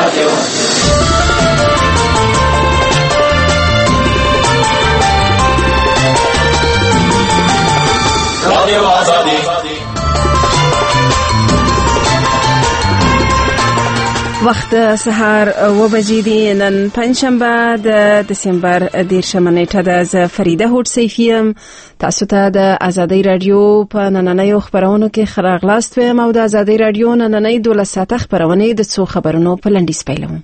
رادیو آزادی. وخت سهار 9 دی نن پنځشنبه د دسمبر 10 نیټه ده. زه فریده هوډ سیفیم. تاسو ته د آزادۍ رادیو په نننیو خبرونو کې خراغلاست ویم او د آزادۍ رادیو نننۍ 12 ساعته خبرونه د څو خبرونو په لنډیز پیلوم.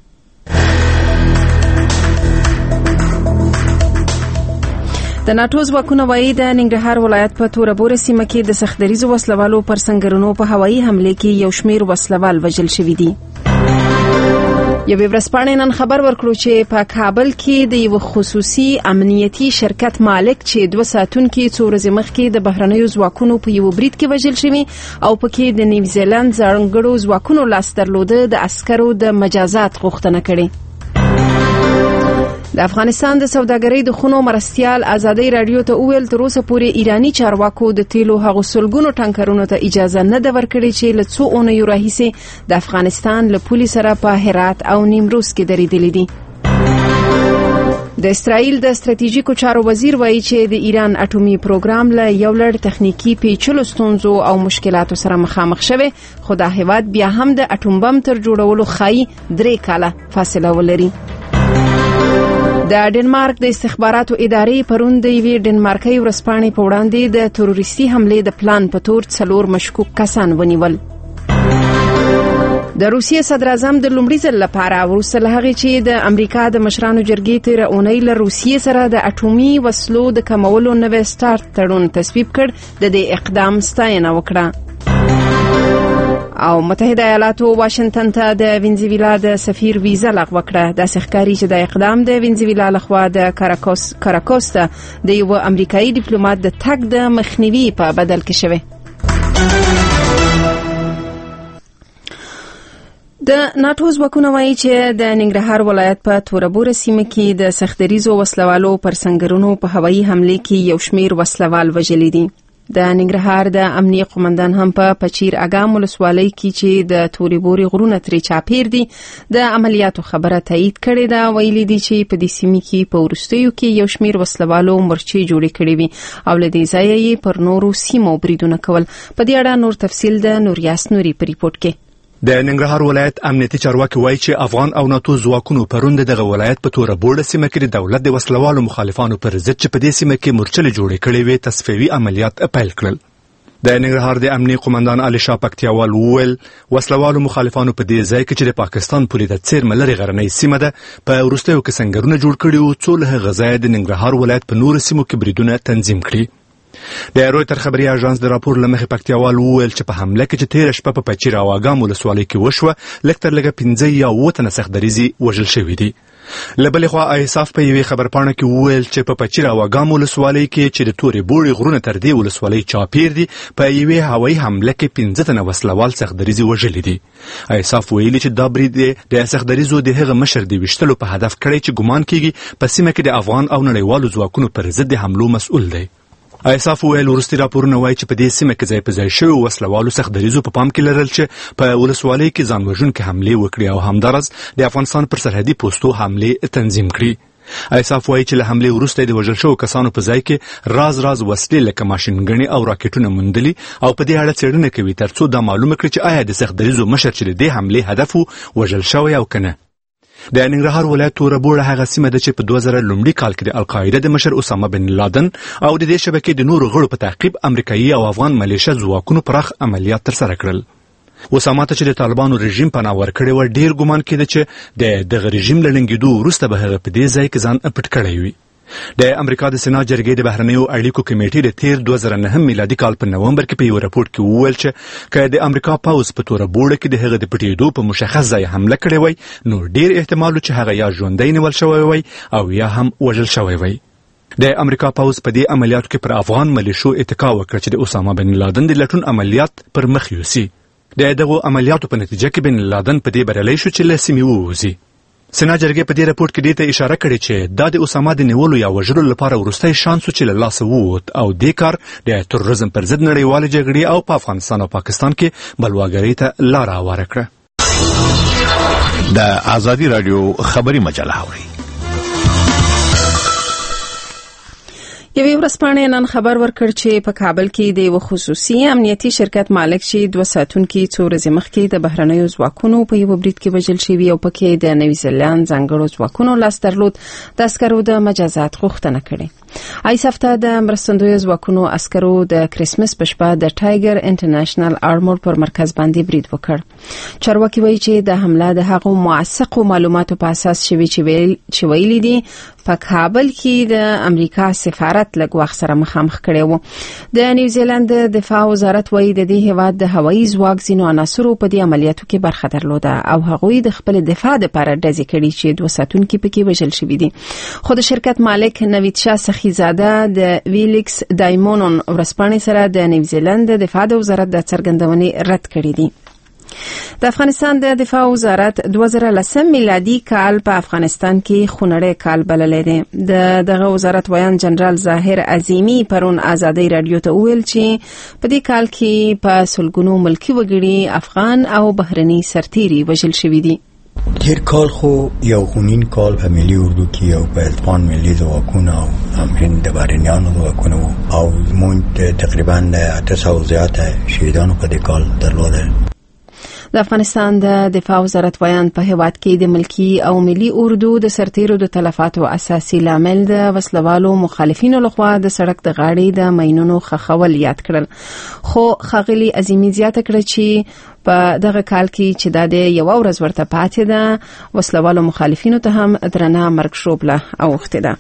د ناتو ځواکونه وایي د ننګرهار ولایت په توربوره سیمه کې د سختدریزو وسلوالو پر سنگرونو په هوایي حمله کې یو شمیر وسلوال وژل شوي دي. یو ورځپاڼه نن خبر ورکړو چې په کابل کې د یو خصوصي امنیتي شرکت مالک چې 2 ساعتونکو څو ورځې مخکې د بهرنیو ځواکونو په یو برید کې وژل شوی او پکې د نیوزیلند ځانګړو ځواکونو لاس درلوده د عسکرو د مجازات غوښتنه کړې. د افغانستان د سوداګرۍ د خونو مرستيال آزادۍ رادیو ته وویل تر اوسه پورې ایرانی چارواکو د تیلو هغو سلګونو ټانکرونو ته اجازه نه ده ورکړې چې له څو اونیو راهیسې د افغانستان له پولي سره په هرات او نیمروز کې درېدلي دي. د اسرائیل د ستراتیژیکو چارو وزیر وایي چې د ایران اټومي پروګرام له یو لړ تخنیکی پیچلو ستونزو او مشکلاتو سره مخامخ شوی، خو دا هیواد بیا هم د اټوم بم تر جوړولو خای 3 کاله فاصله ولري. د ډنمارک د استخباراتو ادارې پرون د یوې ډنمارکي ورځپاڼې په وړاندې د تروریستي حملې د پلان په تور 4 مشکوک کسان ونیول. د روسیې صدر اعظم د لومړي ځل لپاره وروسته له هغې چې د امریکا د مشرانو جرګې تېره اونۍ له روسیې سره د اټومي وسلو د کمولو نوی سټارټ تړون تصویب کړ، د دې اقدام ستاینه وکړه. او متحده ایالاتو واشنگټن ته د وینزویلا د سفیر ویزا لغوه کړه. د ښکاري چې د اقدام د وینزویلا لخوا د کاراکوس ته د یو امریکایي ډیپلوماټ د تګ د مخنیوي په بدل کې شوی. د ناتو ځواکونه وایي چې د ننګرهار ولایت په توربوره سیمه کې د سختدریزو وسلوالو پر سنگرونو په هوایي حمله کې یو شمیر وسلوال وژلي دي. د ننګرهار د امنیه قومندان هم په پچیر اګام ولسوالۍ کې چې د توربوري غرونه ترې چاپیر دي د عملیاتو خبره تایید کړې ده. ویلي دي چې په دې سیمه کې په ورستیو کې یو شمیر وسلوالو مرچې جوړې کړې وي او له دې ځایه یې پر نورو سیمو بریدونه کول. په دې اړه نور تفصیل د نوریاس نوري په ریپورت کې. د ننګرهار ولایت امنیتي چارواکي وایي چې افغان او ناتو ځواکونو پرون دغه ولایت په توربوره سیمه کې د دولت د وسلوالو مخالفانو پر ضد چې په دې سیمه کې مرچلې جوړې کړې وي تصفیوي عملیات پیل کړل. د ننګرهار د امنیتي قومندان علي شاه پکتیاوال وویل وسلوالو مخالفانو په دې ځای کې چې د پاکستان پولې د څیرمه لري غرنۍ سیمه ده په وروستیو کې سنگرونه جوړ کړي او څو له غزای د ننګرهار ولایت په نورو سیمو کې بریدونه تنظیم کړي. د رویتر خبري اژانس د راپور لمخې پکتیاوال وویل چې په حمله کې چې 13 شپه په پچیر او اګام ولسوالۍ کې وشوه لکتر لګه 15 یا 7 تنه سختدریزي وژل شوي دي. لبلې خوا ایساف په یوې خبرپاڼه کې وویل چې په پچیر او اګام ولسوالۍ کې چې د تورې بوړي غرونه تر دې ولسوالۍ چاپیر دي په یوې هوایي حمله کې 15 تنه وسلوال سختدریزي وژلي دي. ایساف ویلي چې دا برید د سختدریزو د هغه مشر دی وشتلو په هدف کړی چې ګمان کیږي په سیمه کې د افغان او نړیوالو ځواکونو پر ضد حملو مسؤل دی. ایساف ویل ورستي راپورونه وایي چې په دې سیمه کې ځای په ځای شوي وسلوالو سختدریزو په پام کې لرل چې په ولسوالۍ کې ځان وژونکې حملې وکړي او همدارس د افغانستان پر سرحدي پوستو حملې تنظیم کړي. ایساف وایي چې له حملې وروسته د وژل شوو کسانو په ځای کې راز وسلې لکه ماشینګڼې او راکټونه موندلي او په دې اړه څېړنه کوي ترڅو دا معلومه کړي چې آیا د سختدریزو مشر چې د دې حملې هدف وژل شوی او کنه. د ننګرهار ولایت توربوره هغه سیمه ده چې په 2000 لومړي کال کې د القاعده د مشر اسامه بن لادن او د دې شبکې د نورو غړو په تعقیب امریکایي او افغان ملیشه ځواکونو پراخ عملیات ترسره کړل. اسامه ته چې د طالبانو رژیم پناه ورکړی و ډیر ګمان کېده چې دغه رژیم له لنګېدو وروسته به هغه په دې ځای کې ځان پټ کړی وي. د امریکا د سنا جرګې د بهرنیو اړیکو کمیټې د 2009 میلادي کال په نومبر کې په یو راپور کې وویل چې که د امریکا پوځ په توربوره کې د هغه د پټېدو په مشخص ځای حمله کړې وای نو ډیر احتمال چې هغه یا ژوندی نیول شوی وای او یا هم وژل شوی وای. د امریکا پوځ په دې عملیاتو کې پر افغان ملیشو اتکا وکړ چې د اسامه بن لادن د لټون عملیات پر مخ یوسي. د دغه عملیاتو په نتیجه کې بن لادن په دې بریالی شو چې له سیمې ووځي. سنا جرګې په دې راپور کې دې ته اشاره کړې چې دا د اسامه د نیولو یا وژلو لپاره وروستی شانس چې له لاسه ووت او دې کار د تروریزم پر ضد نړیوالې جګړې او په افغانستان او پاکستان کې بلواګرۍ ته لاره هواره کړه. د آزادی رادیو خبری مجله اوري. یوې ورځپاڼې نن خبر ورکړ چې په کابل کې د یو خصوصي امنیتي شرکت مالک چې 2 ساعتونکي څو ورځې مخکې د بهرنیو ځواکونو په یو برید کې وژل شوی او پکې د نیوزیلند ځانګړو ځواکونو لاس درلود د عسکرو د مجازات غوښتنه کړې. ایس هفته د مرستندویو ځواکونو عسکرو د کریسمس په شپه د ټایګر انټرنیشنل آرمور پر مرکز باندې برید وکړ. چارواکي وایي چې د حمله د هغو موثقو معلوماتو په اساس شوی چې ویلي دي په کابل کې د امریکا سفارت لږ وخت سره مخامخ کړي وو. د نیوزیلند دفاع وزارت وایي د دې هیواد د هوایي ځواک ځینو عناصرو په دې عملیاتو کې برخه درلوده او هغوی د خپل دفاع لپاره ډزې کړي چې 2 ساعتونکي پکې وژل شوي دي. خو د شرکت مالک نوید شاه سخیزاده د ویلیکس دایمونون ورځپاڼې سره د نیوزیلند د دفاع د وزارت د څرګندونې رد کړې دي. د افغانستان د دفاع وزارت 2010 میلادي کال په افغانستان کې خونړی کال بللی دی. دغه وزارت ویان جنرال ظاهر عظیمی پرون آزادی رادیو ته ویل چې په دې کال کې په سلګونو ملکی وګړي افغان او بهرني سرتیري وژل شوي دي. تیر کال خو یو خونین کال په ملي اردو کې او په افغان ملي ځواکونو او امرین د بهرنیانو ځواکونو او مونږ تقریبا 800 زیاته شهیدانو په دې کال درلودل. د افغانستان د دفاع وزارت ویان په هیواد کې د ملکی او ملي اردو د سرتیرو د تلفاتو اساسي لامل د وسلوالو مخالفینو لخوا د سړک د غاړې د ماینونو خښول یاد کړل. خو ښاغلي عظیمی زیاته کړه چې په دغه کال کې چې د یو ورځ ورته پاتې ده وسلوالو مخالفینو ته هم درنه مرګ شوبله اوښتې ده.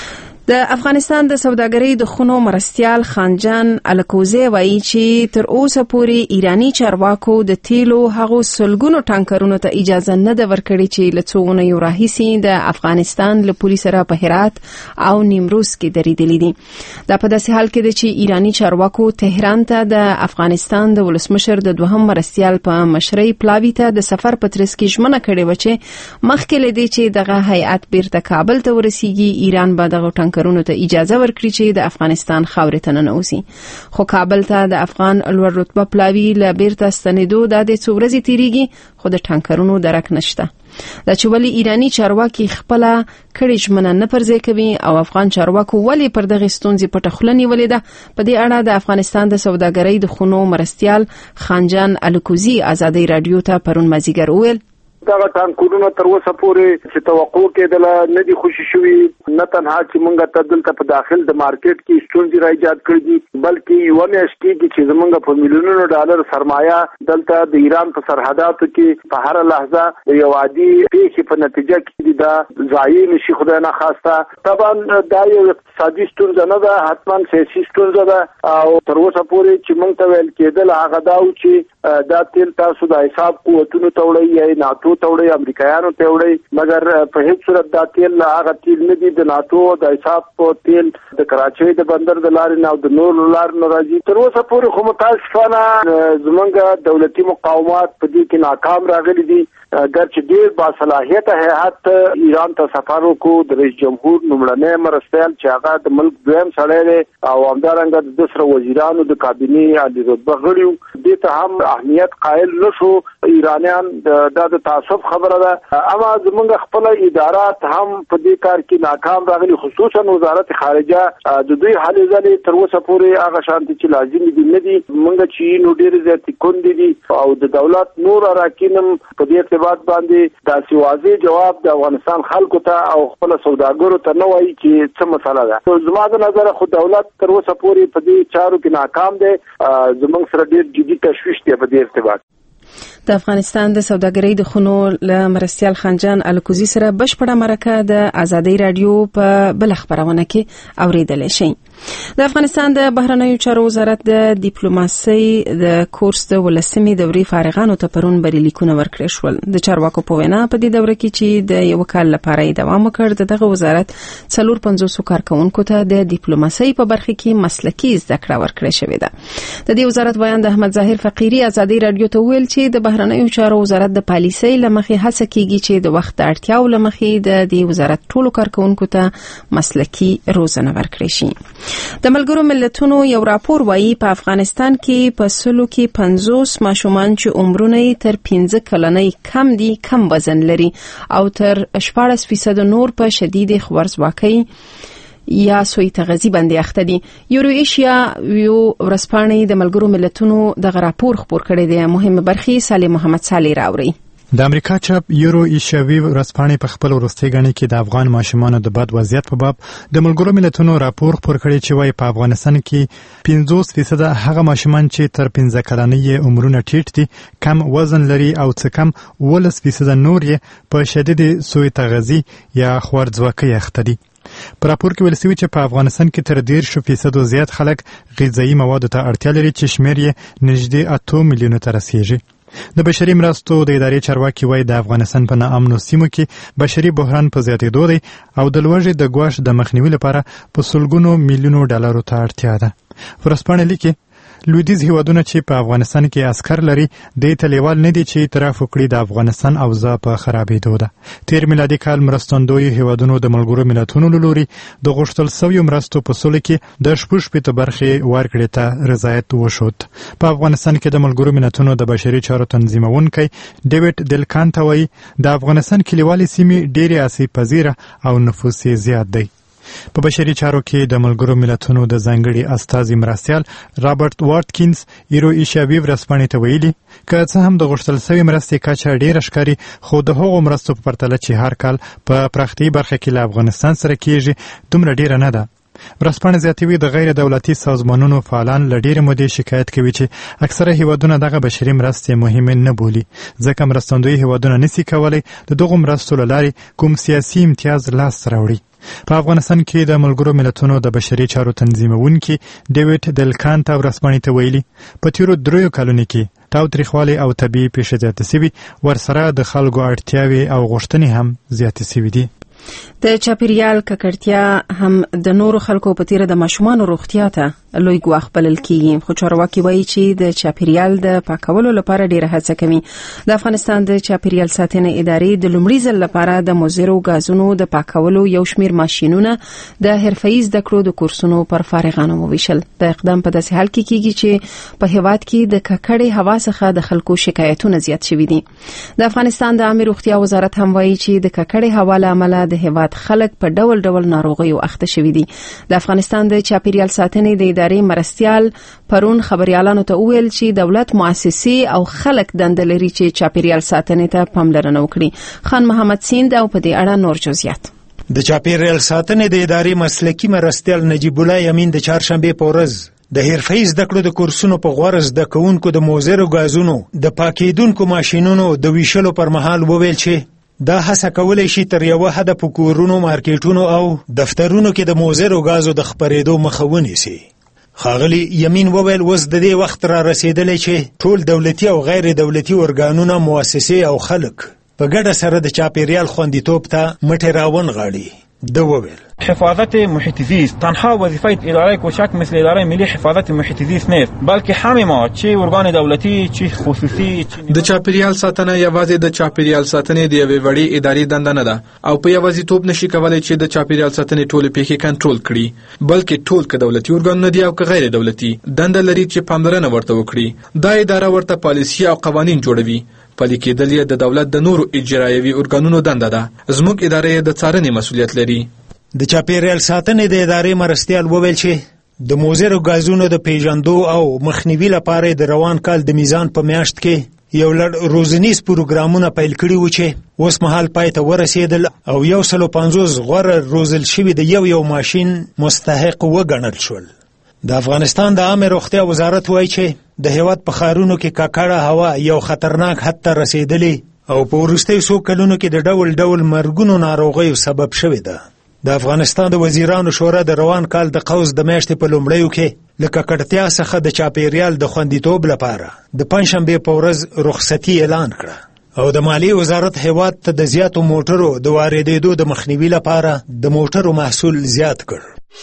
د افغانستان د سوداګرۍ د خونو مرستیال خانجان الکوزی وایي چې تر اوسه پورې ایرانی چارواکو د تیلو هغو سلګونو ټانکرونو ته اجازه نه ده ورکړې چې له څو اونیو راهیسې د افغانستان له پولي سره په هرات او نیمروز کې درېدلي دي. دا په داسې حال کې ده چې ایرانی چارواکو تهران ته د افغانستان د ولسمشر د دوهم مرستیال په مشرۍ پلاوي ته د سفر په ترڅ کې ژمنه کړې وه چې مخکې له دې چې دغه هیئت بیرته کابل ته ورسیږي ایران به دغه ټانکرونو ته اجازه ورکړي چې د افغانستان خاورې ته ننوځي. خو کابل ته د افغان لوړ رتبه پلاوي له بیرته ستنېدو د څو ورځې تیریږي خو د ټانکرونو درک نشته. دا چې ولې ایرانی چارواکي خپل کړي ژمنه نه پرځای کوي او افغان چارواکو ولې پر دغه ستونزې پټه خوله نیولې ده په دې اړه د افغانستان د سوداګرۍ د خونو مرستیال خانجان الکوزی آزادی رادیو ته پرون مازیګر وویل دا ټانکونو تر اوسه پورې چې توقع کېدل نه دي خوشي شوي نه تنها چې مونږ ته دلته په داخل د مارکیټ کې ستونزې را ایجاد کړې دي بلکې یو میاشت کې چې زمونږ په میلیونونو ډالر سرمایه دلته د ایران په سرحداتو کې په هر لحظه یو عادي پیښې په نتیجه کې دا ضایع نشي خدای نه خواسته. طبعا دا یو اقتصادي ستونزه نه ده حتما سیاسي ستونزه ده او تر اوسه پورې چې مونږ ته ویل کېدل هغه دا و چې دا تیل تاسو د حساب قوتونو ته وړئ یا ناتو ته وړئ امریکایانو ته وړئ مګر په هیڅ صورت دا تیل هغه تیل نه دي د ناتو د حساب تیل د کراچۍ د بندر د لارې نه او د نور لارې نه راځي. تر اوسه پورې خو متاسفانه زمونږ دولتي مقاومات په دې کې ناکام راغلي دي. ګرچې ډېر باصلاحیته هیئت ایران ته سفر وکړو د رئیس جمهور لومړنی مرستیال چې هغه د ملک دویم سړی دی او همدارنګه د سره وزیرانو د کابینې عالي رتبه غړي دې ته هم اهمیت قائل نشو ایرانیان دا د تعصب خبره ده. اما زمونږ خپل ادارات هم په دې کار کې ناکام راغلي خصوصا وزارت خارجه د دوی هلې ځلې تر اوسه پورې هغه شانتي چې لازم دي نه دي مونږ چې نو ډېر زیاتې کندې دي او د دولت نور اراکینم په دې ارتباط باندې داسې واضح جواب د افغانستان خلکو ته او خپل سوداګرو ته نه وایي چې څه مسله ده. زما د نظر خو دولت تر اوسه پورې په دې چارو کې ناکام دی. زمونږ سره ډېر جدي تشویش دی په دې ارتباط. د افغانستان د سوداګرۍ د خونو له مرستیال خانجان الکوزی سره بشپړه مرکه د آزادی رادیو په بل خبرونه کې اوریدل شي. د افغانستان د بهرنیو چارو وزارت د ډیپلوماسۍ د کورس د ولسمې دورې فارغانو ته پرون بریلیکونه ورکړل شول. د چارواکو په وینا په دې دوره کې چې د یو کال لپاره دوام وکړ دغه وزارت 450 کارکونکو ته د ډیپلوماسۍ په برخه کې مسلکي زده کړه ورکړې شوې ده. د دې وزارت بیان د احمد ظاهر فقيري آزادی رادیو ته ویل چې د بهرنیو چارو وزارت د پالیسۍ لمخې هڅه کوي چې د وخت اړتیاو لمخې د دې وزارت ټولو کارکونکو ته مسلکي روزنه ورکړي شي. د ملګرو ملتونو یو راپور وایي په افغانستان کې په سلو کې 50 ماشومان چې عمرونه تر 15 کلنۍ کم دي کم وزن لري او تر 14% نور په شدید خوارځواکۍ یا سوی تغذیه باندې اخته دي. یورو ایشیا یو ورسپانې د ملګرو ملتونو د راپور خبر کړی دی. مهمه برخه سالم محمد صالح راوړي. د امریکا چاپ یورو ایشیاوي ورځپاڼې په خپل وروستۍ غڼې کې د افغان ماشومانو د بد وضعیت په باب د ملګرو ملتونو راپور خپور کړی چې وايي په افغانستان کې 50% هغه ماشومان چې تر 15 کلنۍ عمرونه ټیټ دي کم وزن لري او څه کم 18% نور یې په شدید سوء تغذیه یا خوارځواکۍ اخته دي. په راپور کې ویل شوی چې په افغانستان کې تر 10% زیات خلک غذایی موادو ته اړتیا لري چې شمېر یې نږدې 8 میلیونو ته رسیږي. د بشري مرستو د ادارې چارواکي وایي د افغانستان په ناامنو سیمو کې بشري بحران په زیاتېدو دی او د لوږې د ګواښ د مخنیوي لپاره په سلګونو میلیونو ډالرو ته اړتیا ده. ورځپاڼه لیکي لویدیځ هیوادونه چې په افغانستان کې عسکر لري د تلیوال نه دي چې اعتراف وکړي د افغانستان اوضاع په خرابېدو ده. تیر میلادي کال مرستندوی هیوادونو د ملګرو ملتونو له لوري د غوښتل سویو مرستو په سلو کې د 16% برخې ورکړې ته رضایت وشود. په افغانستان کې د ملګرو ملتونو د بشري چارو تنظیمونکی ډیوډ دلکانت وایي د افغانستان کلیوالي سیمې ډېرې آسیب پذیره او نفوس یې زیات دی. په بشري چارو کې د ملګرو ملتونو د ځانګړي استازي مرستیال رابرټ واتکینز یورو ایشیاوي ورځپاڼې ته ویلي که څه هم د غوښتل سوي مرستې کچه ډېره ښکاري خو د هغو مرستو په پرتله چې هر کال په پراختیایي برخه کې له افغانستان سره کیږي دومره ډېره نه ده. ورځپاڼه زیاتوي د غیر دولتي سازمانونو فعالان له ډېرې مودې شکایت کوي چې اکثره هیوادونه دغه بشري مرستې مهمې نه بولي ځکه مرستندوی هیوادونه نسي کولی د دغو مرستو له لارې کوم سیاسي امتیاز لاسته راوړي. په افغانستان کې د ملګرو ملتونو د بشري چارو تنظیمونکي ډیوډ دلکانت ورځپاڼې ته ویلي په تیرو 3 کلونو کې تاوتریخوالی او طبیعي پیښې زیاتې سوي ورسره د خلکو اړتیاوې او غوښتنې هم زیاتې سوي دي. د چاپیریال ککړتیا هم د نورو خلکو په تیره د ماشومانو روغتیا ته لوی ګواښ بلل کیږي. خو چارواکي وایي چې د چاپیریال د پاکولو لپاره ډیره هڅه کوي. د افغانستان د چاپیریال ساتنې ادارې د لومړي ځل لپاره د مضرو غازونو د پاکولو یو شمیر ماشینونه د حرفه‌ای زده کړو د کورسونو پر فارغانو وویشل. د اقدام په داسې حال کې کیږي چې په هیواد کې د ککړې هوا څخه د خلکو شکایتونه زیات شوي دي. د افغانستان د عامه روغتیا وزارت هم وایي چې د ککړې هوا له امله د هیواد خلک په ډول ډول ناروغیو اخته شوي دي. د افغانستان د چاپیریال ساتنې د ادارې مرستیال پرون خبريالانو ته وویل چې دولت مؤسسې او خلک دنده لري چې چاپیریال ساتنې ته پاملرنه وکړي. خان محمد سیند او په دې اړه نور جزئیات. د چاپیریال ساتنې د ادارې مسلکي مرستیال نجیب الله یمین د چهارشنبه په ورځ د حرفه‌ای زده کړو د کورسونو په غوړ زده کوونکو د موزرو غازونو د پاکیدونکو ماشینونو د ویشلو پر مهال وویل چې دا هڅه کولای شي تر یو حد په کورونو مارکیټونو او دفترونو کې د موزرو غازو د خپرېدو مخه ونیسي. ښاغلي یمین وویل اوس د دې وخت را رسیدلی چې ټول دولتي او غیر دولتي ارګانونه مؤسسې او خلک په ګډه سره د چاپیریال خوندیتوب ته مټې راونغاړي. ده وویل حفاظت محیط زیست تنها وظیفه اداره کوچک مثل اداره ملی حفاظت محیط زیست نیست بلکه همه ما چه ارگان دولتی چه خصوصي د چاپیریال ساتنه یوازې د چاپیریال ساتنې د یوې وړې ادارې دنده نه ده او په یوازیتوب نشي کولای چې د چاپیریال ساتنې ټولې پیښې کنټرول کړي بلکې ټول که دولتي ارګانونه دي او که غیر دولتي دنده لري چې پاملرنه ورته وکړي. دا اداره ورته پالیسي او قوانین جوړوي. پلي کېدل یې د دولت د نورو اجرایوي ارګانونو دنده ده. زموږ اداره د څارنې مسؤلیت لري. د چاپیریال ساتنې د ادارې مرستیال وویل چې د موزرو غازونو د پیژندو او مخنیوي لپاره د روان کال د میزان په میاشت کې یو لړ روزنیز پروګرامونه پیل کړي وو چې اوس مهال پای ته ورسېدل او 150 غوره روزل شوي د یو ماشین مستحق وګڼل شول. د افغانستان د عامه روغتیا وزارت وایي چې د هیواد په ښارونو کې ککړه هوا یو خطرناک حد ته رسېدلې او په وروستیو څو کلونو کې د ډول ډول مرګونو ناروغیو سبب شوې ده. د افغانستان د وزیرانو شورا د روان کال د قوس د میاشتې په لومړیو کې له ککړتیا څخه د چاپیریال د خوندیتوب لپاره د پنجشنبې په ورځ رخصتي اعلان کړه او د مالیې وزارت هیواد ته د زیاتو موټرو د واردېدو د مخنیوي لپاره د موټرو محصول زیات کړ.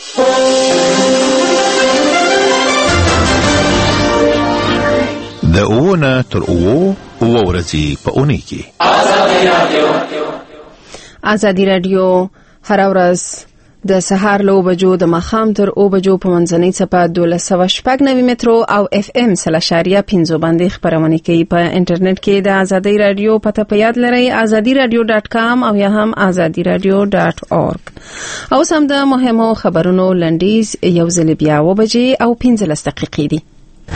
د اوونه تر اوو ورځې په اونۍ کې ازادي رادیو هر ورځ د سهار له 9 بجو د ماښام تر 9 بجو په منځنۍ څپه 1290 مترو او اف ام 0.5 باندې خبرونه کوي. په انټرنیټ کې د ازادي رادیو پته په یاد لرئ azadiradio.com او یا هم azadiradio.org. او سم د مهمو خبرونو لنډیز یو ځل بیا 9 بجې او 15 دقیقې دي.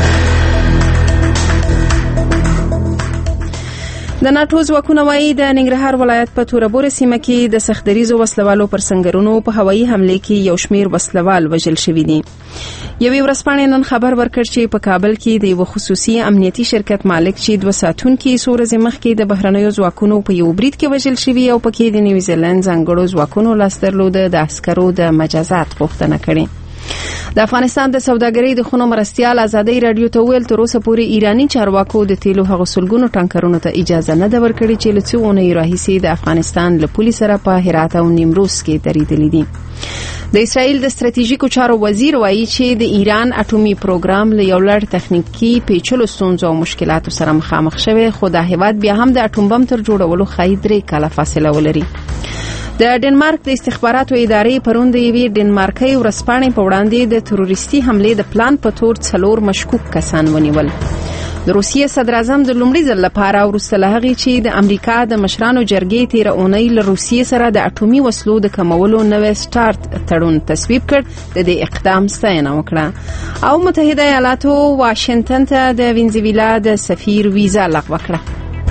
د ناتو ځواکونه وايي د ننګرهار ولایت په توربور سیمه کې د سختدریزو وسلوالو پر سنگرونو په هوایي حمله کې یو شمیر وسلوال وژل شوي دي. یوې ورځپاڼې نن خبر ورکړ چې په کابل کې د یو خصوصي امنیتي شرکت مالک چې 2 ساعتونکي سورز مخکې د بهرنیو ځواکونو په یو برید کې وژل شوي او پکې د نیوزیلند ځانګړو ځواکونو لاسترلود د عسکرو د مجازات غوښتنه کړې. د افغانستان د سوداګرۍ د خونو مرستيال ازادي رادیو ته ویل تر اوسه پورې ایرانی چارواکو د تیلو هغو سلګونو ټانکرونو ته اجازه نه ده ورکړې چې له څو اونۍ راهیسې د افغانستان له پولي سره په هرات او نیمروز کې درېدلې دي. د اسرائیل د ستراتیژیکو چارو وزیر وایي چې د ایران اټومي پروګرام له یو لړ تخنیکی پیچلو ستونزو او مشکلاتو سره مخامخ شوی، خو د هیواد بیا هم د اټوم بم تر جوړولو ښایي 3 کاله فاصله ولري. د ډنمارک د استخباراتو ادارې پرون د یوې ډنمارکي ورځپاڼې په وړاندې د تروریستي حملې د پلان په تور 4 مشکوک کسان ونیول. د روسیې صدر اعظم د لومړي ځل لپاره وروسته له هغې چې د امریکا د مشرانو جرګې تېره اونۍ له روسیې سره د اټومي وسلو د کمولو نوی سټارت تړون تصویب کړ، د دې اقدام ستاینه وکړه. او متحده ایالاتو واشنگټن ته د وینزویلا د سفیر ویزا لغوه کړه.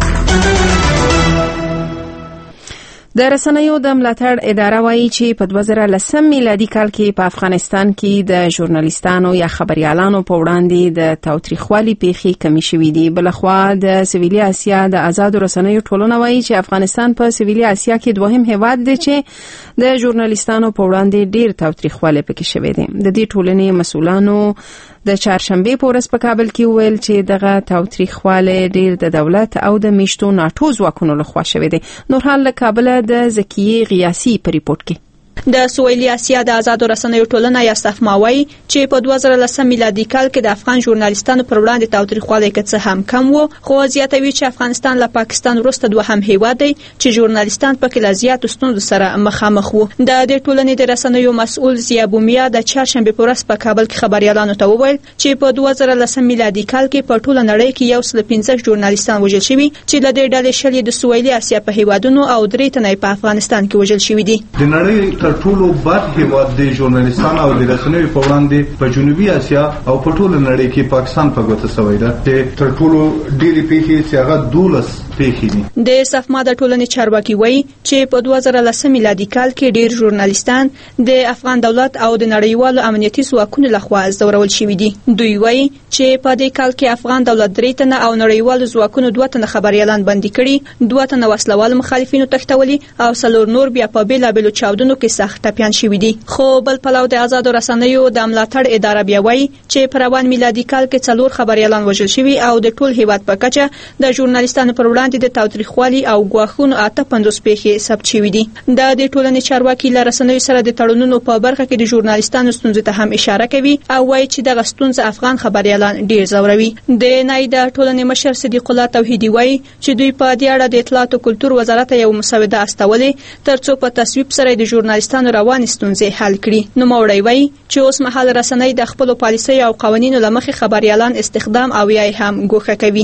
د رسنیو د ملاتړ اداره وایي چې په 2010 میلادي کال کې په افغانستان کې د ژورنالیستانو یا خبريالانو په وړاندې د تاوتریخوالي پیښې کمې شوې دي. بلخوا د سویلي اسیا د آزادو رسنیو ټولنه وایي چې افغانستان په سویلي اسیا کې دوهم هیواد دی چې د ژورنالیستانو په وړاندې ډیر تاوتریخوالي پکې شوې دي. د دې ټولنې مسؤلانو د چهارشنبه په ورځ په کابل کې ویل چې دغه تاوتریخواله ډیر د دولت او د میشتو ناتو ځواکونو لخوا شوې دي. نور حال له کابل د زکیه غیاسی په ریپورت کې د سویلي اسیا د آزادو رسنیو ټولنه یا صفماوي چې په 2010 میلادي کال کې د افغان ژورنالیستانو پر وړاندې تاوتریخوالی کې څه هم کم وو، خو زیاتوي چې افغانستان له پاکستان وروسته دوهم هیواد دی چې ژورنالیستان پکې له زیاتو ستونزو سره مخامخ وو. د دې ټولنې د رسنیو مسؤل ضیا بومیا د چهارشنبه په ورځ په کابل کې خبريالانو ته وویل چې په 2010 میلادي کال کې په ټوله نړۍ کې 115 ژورنالیستان وژل شوي چې له دې ډلې شلې د سویلي اسیا په هیوادونو او 3 تنه په افغانستان کې وژل شوي دي. د نړۍ ټولو بد هیواد د ژورنالیستانو او د رسنیو په وړاندې په جنوبي اسیا او په ټوله نړۍ کې پاکستان په ګوته سوی ده چې تر ټولو ډېرې پیښې چې هغه 12 پیښې دي. د صفما د ټولنې چارواکي وایي چې په 2010 میلادي کال کې ډېر ژورنالیستان د افغان دولت او د نړیوالو امنیتي ځواکونو لخوا ځورول شوي دي. دوی وایي چې په دې کال کې افغان دولت 3 تنه او نړیوالو ځواکونو 2 تنه خبريالان بندي کړي، 2 تنه وسلوال مخالفینو تښتولي او 4 نور بیا په بیلابېلو چاودنو کې سخت ټپیان شوي دي. خو بل پلو د آزادو رسنیو د ملاتړ اداره بیا وایي چې په روان میلادي کال کې 4 خبريالان وژل شوي او د ټول هیواد په کچه د ژورنالیستانو پر وړاندې د تاوتریخوالي او ګواښونو 58 پیښې ثبت شوي دي. د دې ټولنې چارواکي له رسنیو سره د تړونونو په برخه کې د ژورنالیستانو ستونزې ته هم اشاره کوي او وایي چې دغه ستونزه افغان خبريالان ډیر ځوروي. د نایدا ټولنې مشر صدیق الله توحیدی وایي چې دوی په دې اړه د اطلاعات او کلتور وزارت یو مسوده استولې ترڅو په تصویب سره د ژورنالیستانو روان ستونزې حل کړي. نو موړی وایي چې اوس مهال رسنۍ د خپل پالیسۍ او قوانینو لمخې خبريالان استخدام او یا هم ګوښه کوي.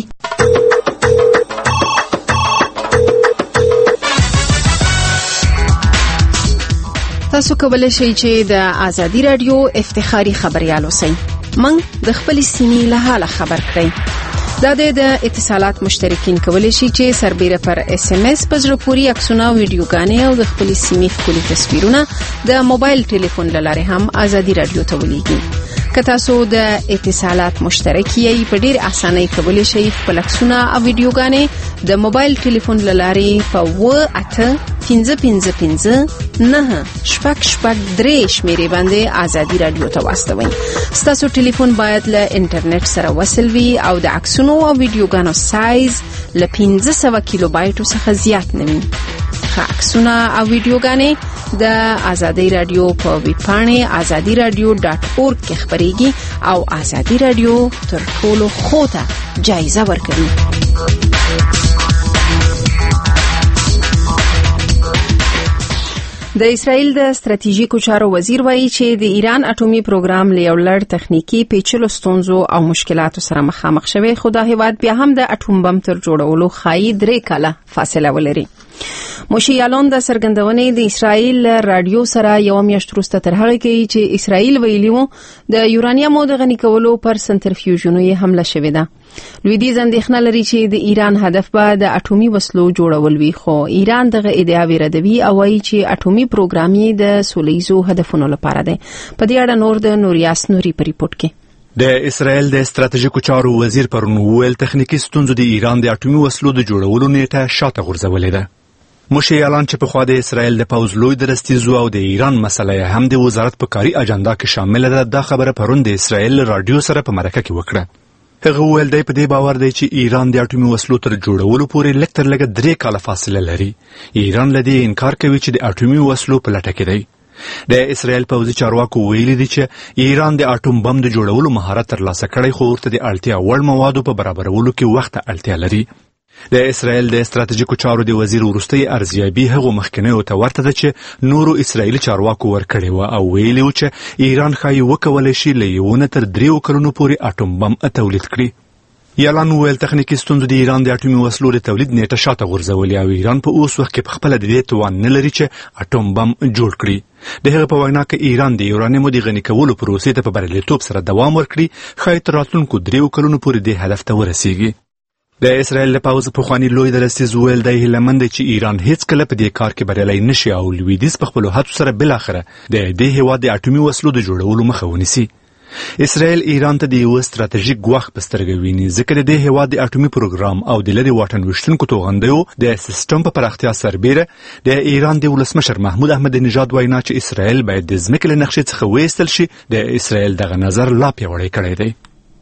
تاسو کولای شئ چې د ازادي رادیو افتخاري خبريال اوسئ. موږ د خپل سیمې له حاله خبر کړئ. دا د اتصالات مشترکین کولای شي چې سربېره پر SMS په زړه پورې عکسونه، ویډیوګانې او د خپل سیمې ښکلي تصویرونه د موبایل ټلیفون له لارې هم ازادي رادیو ته ولیږي. که تاسو د اتصالات مشترک یې په ډېر اسانۍ کولای شئ خپل عکسونه او ویډیوګانې د موبایل ټلیفون له لارې په 885599 شمیرې باندې ازادي رادیو ته واستوئ. ستاسو ټلیفون باید له انټرنیټ سره وصل وي او د عکسونو او ویډیوګانو سایز له 500 کیلو بایټو څخه زیات نه وي. عکسونه او ویډیوګانې د ازادي رادیو په ویب پاڼې azadiradio.org کې خبريږي او ازادي رادیو تر ټولو خوته جایزه ورکوي. د اسرایل د ستراتیژیکو چارو وزیر وایي چې د ایران اټومي پروګرام له یو لړ تخنیکی پیچلو ستونزو او مشکلاتو سره مخامخ شوی، خو دا هیواد بیا هم د اټوم بم تر جوړولو خایي 3 کاله فاصله ولري. موشیالون د سرګندونې د اسرایل رادیو سره یو میاشت وروسته تر هغه کې چې اسرایل ویلي وو د یورانیم د غني کولو پر سنترفیوژونو یې حمله شوې ده. لویدیځ اندېښنه لري چې د ایران هدف به د اټومي وسلو جوړول وي، خو ایران دغه ادعا ردوي او وايي چې اټومي پروګرام یې د سولهییزو هدفونو لپاره دی. په دې اړه نور د نوریاس نوري په ریپورت کې د اسرایل د ستراتیژیکو چارو وزیر پرون ویل تخنیکی ستونزو د ایران د اټومي وسلو د جوړولو نیټه شاته غورځولې ده. موشي اعلان چې په خوا د اسرایل د پوز لوی درستیزو او د ایران مسله هم د وزارت په کاري اجنډا کې شامل ده. دا خبره پرون د اسرایل رادیو سره په مرکه کې وکړه. هغه ویل دی په دې باور دی چې ایران د اټومي وسلو تر جوړولو پورې لږ تر لږه 3 کاله فاصله لري. ایران لدی انکار کوي چې د اټومي وسلو په لټه کې دی. د اسرایل پوځي چارواکو ویلي دي چې ایران د اټوم بم د جوړولو مهارت ترلاسه کړی، خو ورته د اړتیا وړ موادو په برابرولو کې وخت اړتیا لري. د اسرایل د ستراتیژیکو چارو د وزیر ورستي ارزیابي هغه مخکنیو ته ورته ده چې نورو اسرایلی چارواکو ورکړی و او ویلي و چې ایران خایي وکولای شي له 1 تر 3 کلونو پورې اټوم بم تولید کړي. یالان ویل تخنیکی ستونزو د ایران د اټومي وسلو د تولید نیټه شاته غورځولې او ایران په اوس وخت کې په خپل د دې توان نه لري چې اټوم بم جوړ کړي. د هغه په وینا کې ایران د یورانیم د غني کولو پروسې ته په بریالیتوب سره دوام ورکړي، خای تر راتلونکو 3 کلونو پورې د هدف ته ورسیږي. د اسرایل د پوځ پخوانی لوی درستیز ویل دی هیلمند چې ایران هیڅ کله په دې کار کې بریالی نشي او لویدیځ په خپل هڅو سره بل اخره د دې هیواد د اټومي وسلو د جوړولو مخه ونیسي. اسرائیل ایران ته د یو ستراتیژیک ګواښ په سترګه ویني، ځکه د دې هیواد د اټومي پروګرام او د لرې واټن ویشتونکو توغندیو د سیستم په پراختیا سربیره د ایران د ولسمشر محمود احمدي نژاد وینا چې اسرائیل باید د ځمکې له نقشې څخه وایستل شي د اسرائیل دغه نظر لا پیاوړی کړی دی.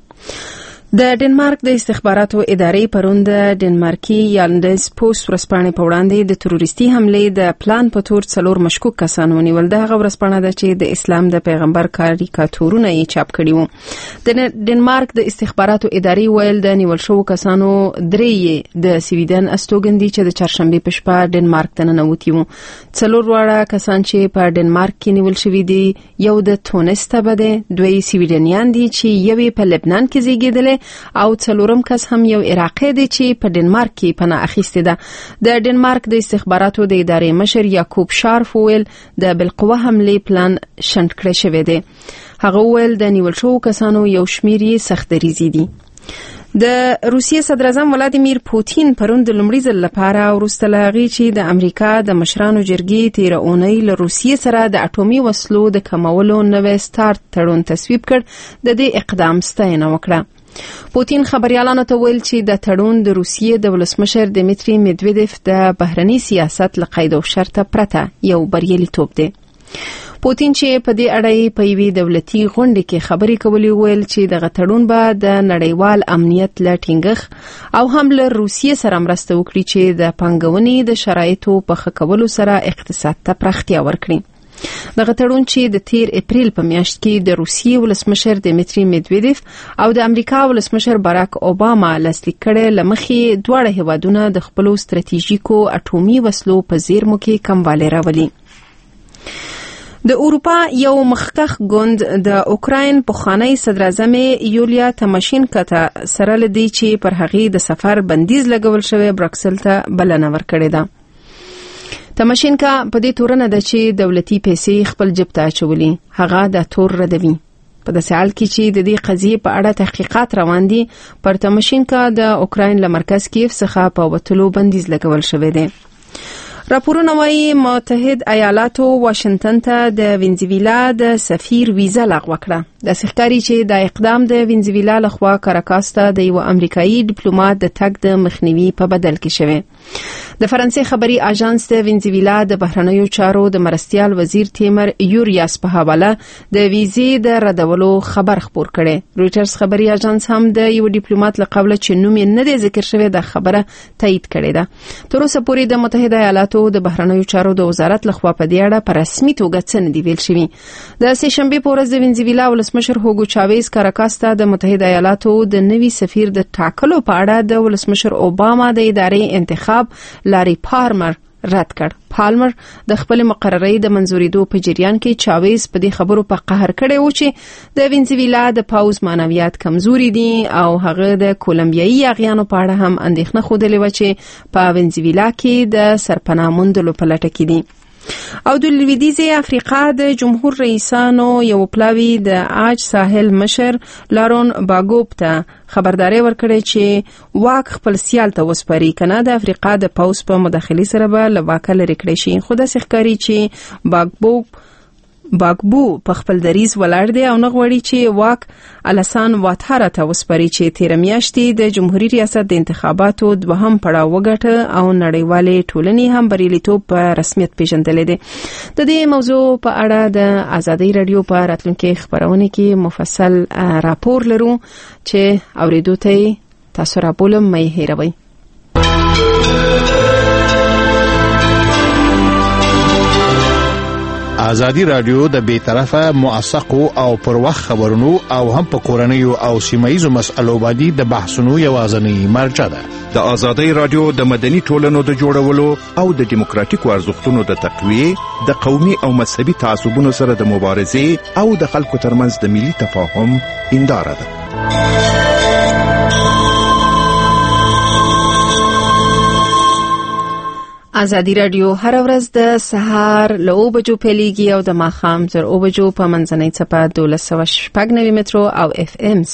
د ډنمارک د استخباراتو ادارې پرون د ډنمارکي یالندز پوسټ ورځپاڼې په وړاندې د تروریستي حملې د پلان په تور 4 مشکوک کسان ونیول. دغه ورځپاڼه ده چې د اسلام د پیغمبر کاریکاتورونه یې چاپ کړي وو. د ډنمارک د استخباراتو ادارې ویل د نیول شوو کسانو 3 د سویډن استوګن دي چې د چهارشنبه په شپه ډنمارک ته ننوتي وو. 4 واړه کسان چې په ډنمارک کې نیول شوي دي، یو د تونس ته ده، 2 سویډنیان دي چې یو په لبنان کې زیږیدل او 4م کس هم یو عراقي دی چې په ډنمارک کې پناه اخیسته ده. د ډنمارک د استخباراتو د ادارې مشر یاکوب شارف ویل د بالقوه حملې پلان شنډ کړی شوی دی. هغه ویل د نیول شوو کسانو یو شمیر یې سخت دریزي دي. د روسیې صدر اعظم ولادیمیر پوتین پرون د لومړي ځل لپاره وروسته له هغې چې د امریکا د مشرانو جرګې تېره اونۍ له روسیې سره د اټومي وسلو د کمولو نوی سټارټ تړون تصویب کړ، د دې اقدام ستاینه وکړه. پوتین خبريالانو ته ویل چې د تړون د روسیې د ولسمشر دمیتری میدویدف د بهرنی سیاست له قید او شرط پرته یو بریالیتوب دی. پوتین چې په دې اړه په یوې دولتي غونډه کې خبرې کولې ویل چې دغه تړون به د نړیوال امنیت له ټینګښ او هم له روسیې سره مرسته وکړي چې د پانګونې د شرایطو په ښه کولو سره اقتصاد ته پراختیا ورکړي. دغه تړون چې د 13 اپریل په میاشت کې د روسیې ولسمشر دمیتری میدویدف او د امریکا ولسمشر باراک اوباما لاسلیک کړي، لمخې دواړه هیوادونه د خپل ستراتیژیکو اټومي وسلو په زیرمو کې کموالی راولي. د اروپا یو مخکښ ګوند د اوکراین پخوانی صدر اعظم یولیا تیماشینکا ته سره لدی چې پر هغې د سفر بندیز لګول شوی برکسل ته بلنه ورکړې ده. تیماشینکا په دې تورنه ده چې دولتي پیسې خپل جیب ته اچولي، هغه د تور ردوي. په داسې حال کې چې د دې قضیې په اړه تحقیقات روان دي، پر تیماشینکا د اوکراین له مرکز کیف څخه په وتلو بندیز لګول شوی دی. راپورونه وايي متحد ایالاتو واشنگټن ته د وینزویلا د سفیر ویزا لغوه کړه. د ښکاري چې د اقدام د وینزویلا لخوا کاراکاس ته د یو امریکایي ډیپلوماټ د تګ د مخنیوي په بدل کې شوی. د فرانسې خبري اژانس د وینزویلا د بهرنیو چارو د مرستیال وزیر تیمر یوریاس په حواله د ویزې د ردولو خبر خپور کړي. رويټرز خبري اژانس هم د یو ډیپلوماټ لقبله چې نوم یې نه دی ذکر شوی د خبره تایید کړې ده. تر اوسه پورې د متحده ایالاتو د بهرنیو چارو د وزارت لخوا په دې اړه په رسمي توګه څه نه دی ویل شوی. د سه شنبه په ورځ د وینزویلا ولسمشر هوګو چاویز کاراکاس ته د متحده ایالاتو د نوي سفیر د ټاکلو په اړه د ولسمشر اوباما د ادارې انتخاب لاري پارمر رد کړ. پالمر د خپل مقررۍ د منځورېدو په جریان کې چاویز په دې خبرو په قهر کړی و چې د وینزویلا د پاوز معنویات کمزوري دي او هغه د کولمبیایي یاغیانو په اړه هم اندېښنه خوده و چې په وینزویلا کې د سرپناه موندلو په لټه کې دي. او د لویدیځي افریقا د جمهور رئیسانو یو پلاوی د عاج ساحل مشر لارون باګوب ته خبرداري ورکړې چې واک خپل سیال ته وسپاري کنه د افریقا د پاوس په مداخلي سره به لواکه لري کړی شي. خو د ښکاری چې باګبو په خپل دریز ولاړ دی او نه غواړي چې واک الاسان واتاره ته وسپاري چې تیر میاشتې د جمهوریت ریاست د انتخاباتو دوهم پړاو وګټه او نړیوالې ټولنې هم بریالیتوب په رسمیت پیژندلې دي. د دې موضوع په اړه د آزادۍ رادیو په راتلونکي خبرونه کې مفصل راپور لرو چې اوریدو ته تاسو راپولم مې هیروي. آزادی رادیو د بیطرفه موثقو او پر وخت خبرونو او هم په کورنیو او سیمایي مسألو باندې د بحثونو یوازینی مرجع ده. د آزادی رادیو د مدني ټولنو د جوړولو او د دیموکراتیکو ارزښتونو د تقویه، د قومي او مذهبي تعصبونو سره د مبارزې او د خلکو ترمنځ د ملي تفاهم هنداره ده. آزادی رادیو هر ورځ د سهار له 9 بجو پیلېږي او د ماښام تر 9 بجو په منځنۍ څپه 1290 مترو او اف ام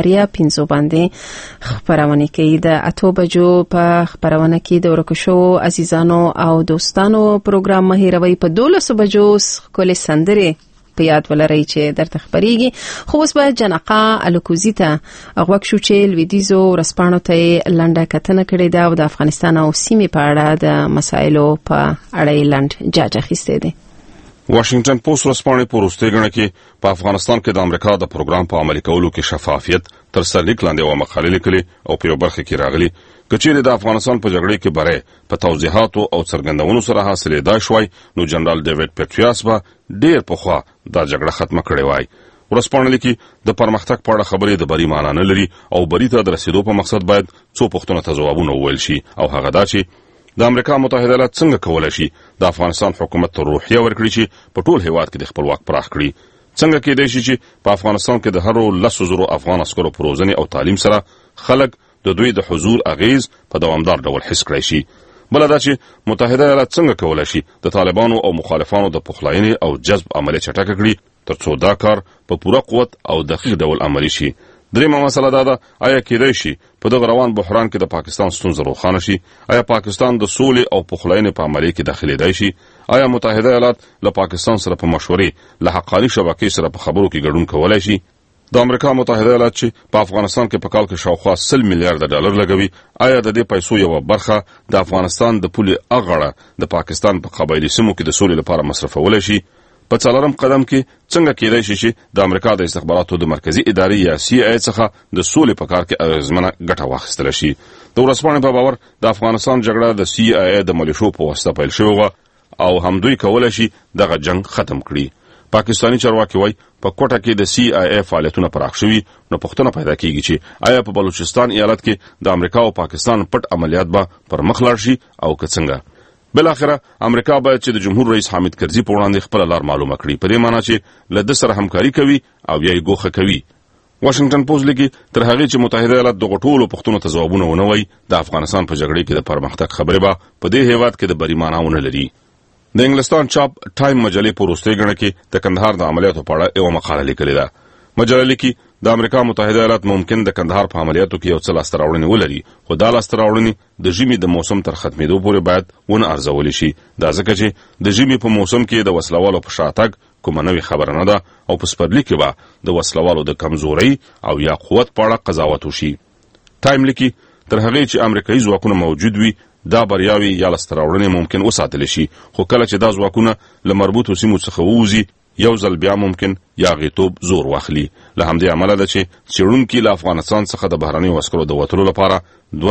0.5 باندې خبرونه کوي. د 8 بجو په خبرونه کې د ورکشو عزیزانو او دوستانو پروګرام مهیروي په 12 بجو کولې سندره په یاد ولرئ چې درته خبريږي. خو اوس به جنقا الکوزی ته غوښ شو چې لویدیزو رسپانو ته لنډه کتنه کړې ده او د افغانستان او سیمې په اړه د مسایلو په اړه لنډ جاج اخیسته دي. واشنگټن پوسټ رسپانې په وروستي غڼه کې په افغانستان کې د امریکا د پروګرام په عملي کولو کې شفافیت تر سرلیک لاندې و مقالې لیکلي او په یو برخه کې راغلي کچېره د افغانستان په جګړه کې بره په توضیحاتو او څرګندونو سره حاصلې دا شوي نو جنرال ډیوډ پیټریاس به ډېر پخوا دا جګړه ختمه کړې وای. ورسپانې لیکي د پرمختګ په اړه خبرې د بری معنی نه لري او بری ته د رسیدو په مقصد باید څو پوښتنو ته ځوابونه وویل شي او هغه دا چې د امریکا متحده ایالات څنګه کولای شي د افغانستان حکومت ته روحیه ورکړي چې په ټول هیواد کې د خپلواک پراخ کړي. څنګه کېدای شي چې په افغانستان کې د هرو 100,000 افغان عسکرو پروژنې او تعلیم سره خلک د دوی د حضور اغیز په دوامدار ډول حس کړی شي. بل دا چې متحده ایالات څنګه کولای شي د طالبانو او مخالفانو د پخلاینې او جذب عملیه چټک کړي ترڅو دا کار په پوره قوت او دقیق ډول عملي شي. دریمه مسله دا ده آیا کېدای شي په دغه روان بحران کې د پاکستان ستونزه روښانه شي؟ آیا پاکستان د سولې او پخلاینې په عملیه کې داخليدای شي؟ آیا متحده ایالات له پاکستان سره په مشورې له حقاني شبکې سره په خبرو کې ګډون کولای شي؟ د امریکا متحده ایالات چې په افغانستان کې په کال کې شاوخوا 100 میلیارډ ډالر لګوي، آیا د دې پیسو یو برخه د افغانستان د پولې اغړه د پاکستان په قبایلی سیمو کې د سولې لپاره مصرفولای شي؟ په څلورم قدم کې څنګه کېدای شي چې د امریکا د استخباراتو د مرکزی ادارې یا CIA څخه د سولې په کار کې اغیزمنه ګټه واخیستل شي؟ د ورسپانې په باور د افغانستان جګړه د CIA د ملیشو په واسطه پیل شوې وه او همدوی کولای شي دغه جنگ ختم کړي. پاکستانی چارواکي وایي په کوټه کې د CIA فعالیتونه پراخ شوي، نو پوښتنه پیدا کیږي چې آیا په بلوچستان ایالت کې د امریکا او پاکستان پټ عملیات به پر مخ لاړ شي او که څنګه؟ بل اخره امریکا باید چې د جمهور رئیس حامد کرزي په وړاندې خپل لار معلومه کړي، په دې معنی چې له د سره همکاري کوي او یې ګوښه کوي. واشنگټن پوسټ لیکي تر هغه چې متحده ایالات دغه ټولو پوښتنو ته ځوابونه ونه وایي د افغانستان په جګړه کې د پرمختګ خبره به په دې هیواد کې د بری معنی ونه لري. د انګلستان چاپ ټایم مجلې په وروستي غڼه کې د کندهار د عملیاتو په اړه یو مقاله لیکلې ده. مجله لیکي د امریکا متحده ایالات ممکن د کندهار په عملیاتو کې یو څه لاسته راوړنې ولري، خو دا لاسته راوړنې د ژمي د موسم تر ختمېدو پورې باید ونه ارزول شي. دا ځکه چې د ژمي په موسم کې د وسلوالو په شاتګ کومه نوې خبره نه ده او په سپرلي کې به د وسلوالو د کمزورۍ او یا قوت په اړه قضاوت وشي. ټایم لیکي تر هغه چې امریکایي ځواکونه موجود وي دا بریاوي یا لاسته راوړنې ممکن وساتل شي، خو کله چې دا ځواکونه له مربوطو سیمو څخه ووځي یو ځل بیا ممکن یا غیتوب زور واخلي. له همدې امله ده چې څېړونکي له افغانستان څخه د بهرنیو عسکرو د وتلو لپاره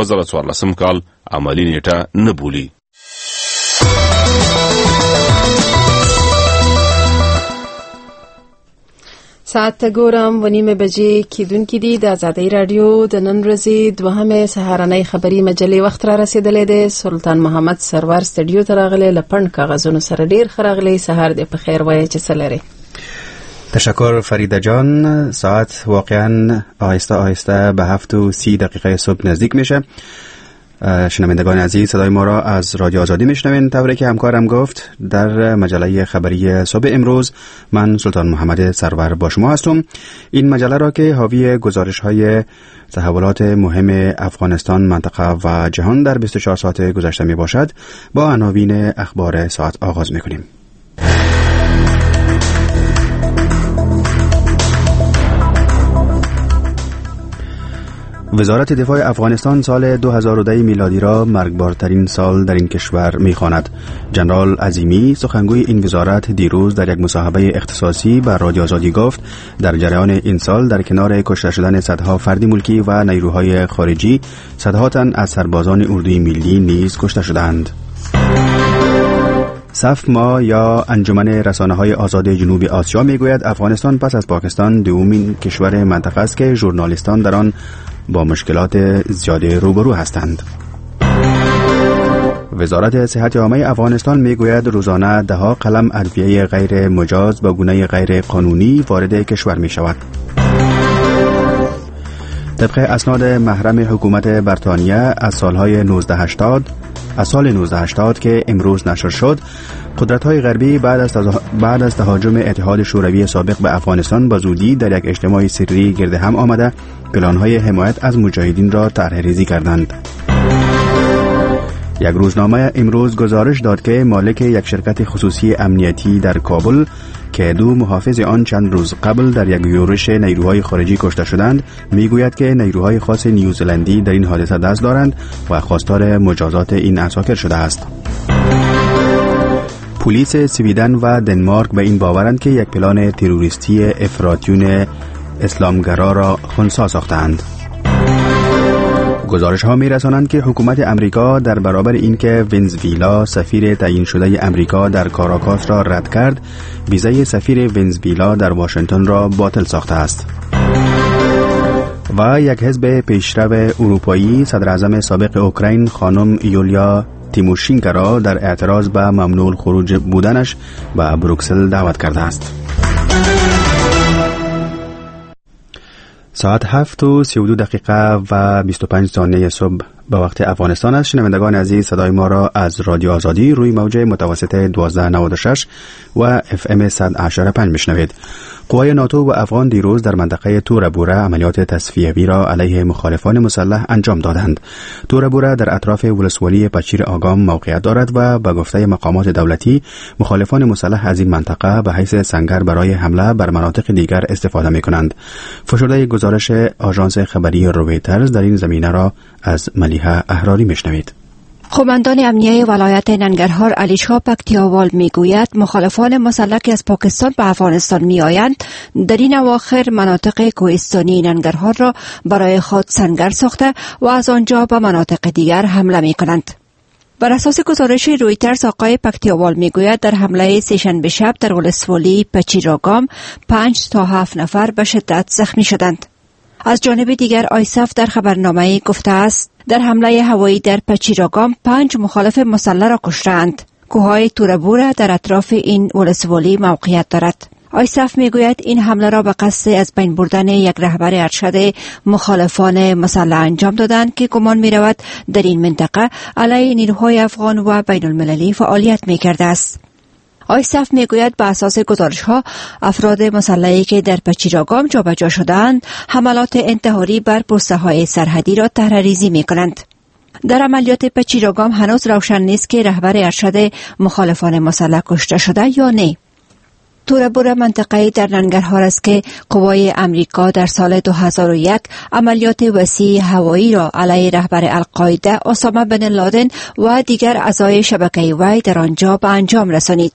2014 کال عملي نیټه نه بولي. ساعت ګورم و نیمه بجې کېدونکې دي. د آزادۍ رادیو د نن ورځې دوهمه سهارنۍ خبري مجلې وخت را رسیدلې ده. سلطان محمد سرور سټډیو ته راغلی لپن کاغذونو سره ډیر خراغلی. سهار دې په خیر وایي چې سلری. تشکر فریده جان. ساعت واقعا آهسته آهسته به 7:30 صبح نزدیک میشه. شنوندگان عزیز، صدای ما را از رادیو آزادی میشنوین. طوری که همکارم گفت، در مجله خبری صبح امروز من سلطان محمد سرور با شما هستم. این مجله را که حاوی گزارش‌های تحولات مهم افغانستان، منطقه و جهان در 24 ساعت گذشته می باشد، با عناوین اخبار ساعت آغاز میکنیم. وزارت دفاع افغانستان سال 2010 میلادی را مرگبارترین سال در این کشور می‌خواند. جنرال عظیمی سخنگوی این وزارت دیروز در یک مصاحبه اختصاصی بر رادیو آزادی گفت در جریان این سال در کنار کشته شدن صدها فرد ملکی و نیروهای خارجی، صدها تن از سربازان اردوی ملی نیز کشته شدند. صفما یا انجمن رسانه‌های آزاد جنوب آسیا میگوید افغانستان پس از پاکستان دومین کشور منطقه است که ژورنالیستان در آن با مشکلات زیاده روبرو هستند. وزارت صحت عامه افغانستان میگوید روزانه ده‌ها قلم ادویه غیر مجاز با گونه غیر قانونی وارد کشور می شود. طبق اسناد محرم حکومت بریتانیا از سال 1980 که امروز نشر شد، قدرت‌های غربی بعد از تهاجم اتحاد شوروی سابق به افغانستان با زودی در یک اجتماع سری گرد هم آمده پلان‌های حمایت از مجاهدین را طرح‌ریزی کردند. یک روزنامه امروز گزارش داد که مالک یک شرکت خصوصی امنیتی در کابل که دو محافظ آن چند روز قبل در یک یورش نیروهای خارجی کشته شدند، میگوید که نیروهای خاص نیوزلندی در این حادثه دست دارند و خواستار مجازات این عساکر شده است. پلیس سویدن و دنمارک به این باورند که یک پلان تروریستی افراطیون اسلامگرا را خنثی ساختند. گزارش ها می رسانند که حکومت امریکا در برابر اینکه ونزوئلا سفیر تعیین شده امریکا در کاراکاس را رد کرد، ویزای سفیر ونزوئلا در واشنگتن را باطل ساخته است. و یک حزب پیشرو اروپایی صدر اعظم سابق اوکراین خانم یولیا تیموشینکا را در اعتراض به ممنوع خروج بودنش به بروکسل دعوت کرده است. ساعت 7:32 و 25 ثانیه صبح به وقت افغانستان است. شنوندگان عزیز، صدای ما را از رادیو آزادی روی موج متوسط 1296 و FM 100.5 میشنوید. قوای ناتو و افغان دیروز در منطقه تور بوره عملیات تصفیه‌ای را علیه مخالفان مسلح انجام دادند. تور بوره در اطراف ولسوالی پچیر آگام موقعیت دارد و به گفته مقامات دولتی مخالفان مسلح از این منطقه به حیث سنگر برای حمله بر مناطق دیگر استفاده می‌کنند. فشرده گزارش آژانس خبری رویترز در این زمینه را از ملیحه احراری میشنوید. قماندان امنیه ولایت ننگرهار علی شاه پکتیاوال میگوید مخالفان مسلح که از پاکستان به افغانستان میآیند در این اواخر مناطق کوهستانی ننگرهار را برای خود سنگر ساخته و از آنجا به مناطق دیگر حمله میکنند. بر اساس گزارش رویترز آقای پکتیاوال میگوید در حمله سه‌شنبه شب در ولسوالی پچیراگام 5 تا 7 نفر به شدت زخمی شدند. از جانب دیگر آیسف در خبرنامه گفته است در حمله هوایی در پچیراگام 5 مخالف مسلح را کشتند. کوههای توربوره در اطراف این ولسوالی موقعیت دارد. آیسف میگوید این حمله را به قصد از بین بردن یک رهبر ارشد مخالفان مسلح انجام دادند که گمان می‌رود در این منطقه علیه نیروهای افغان و بین المللی فعالیت می‌کرده است. آیسف میگوید به اساس گزارش‌ها افراد مسلحی که در پچیراگام جابجا شدند حملات انتحاری بر پست‌های سرحدی را طرح‌ریزی می‌کنند. در عملیات پچیراگام هنوز روشن نیست که رهبر ارشد مخالفان مسلح کشته شده یا نه. توربوره منطقه‌ای در ننگرهار است که قوای امریکا در سال 2001 عملیات وسیع هوایی را علیه رهبر القاعده اسامه بن لادن و دیگر اعضای شبکه وی در آنجا به انجام رسانید.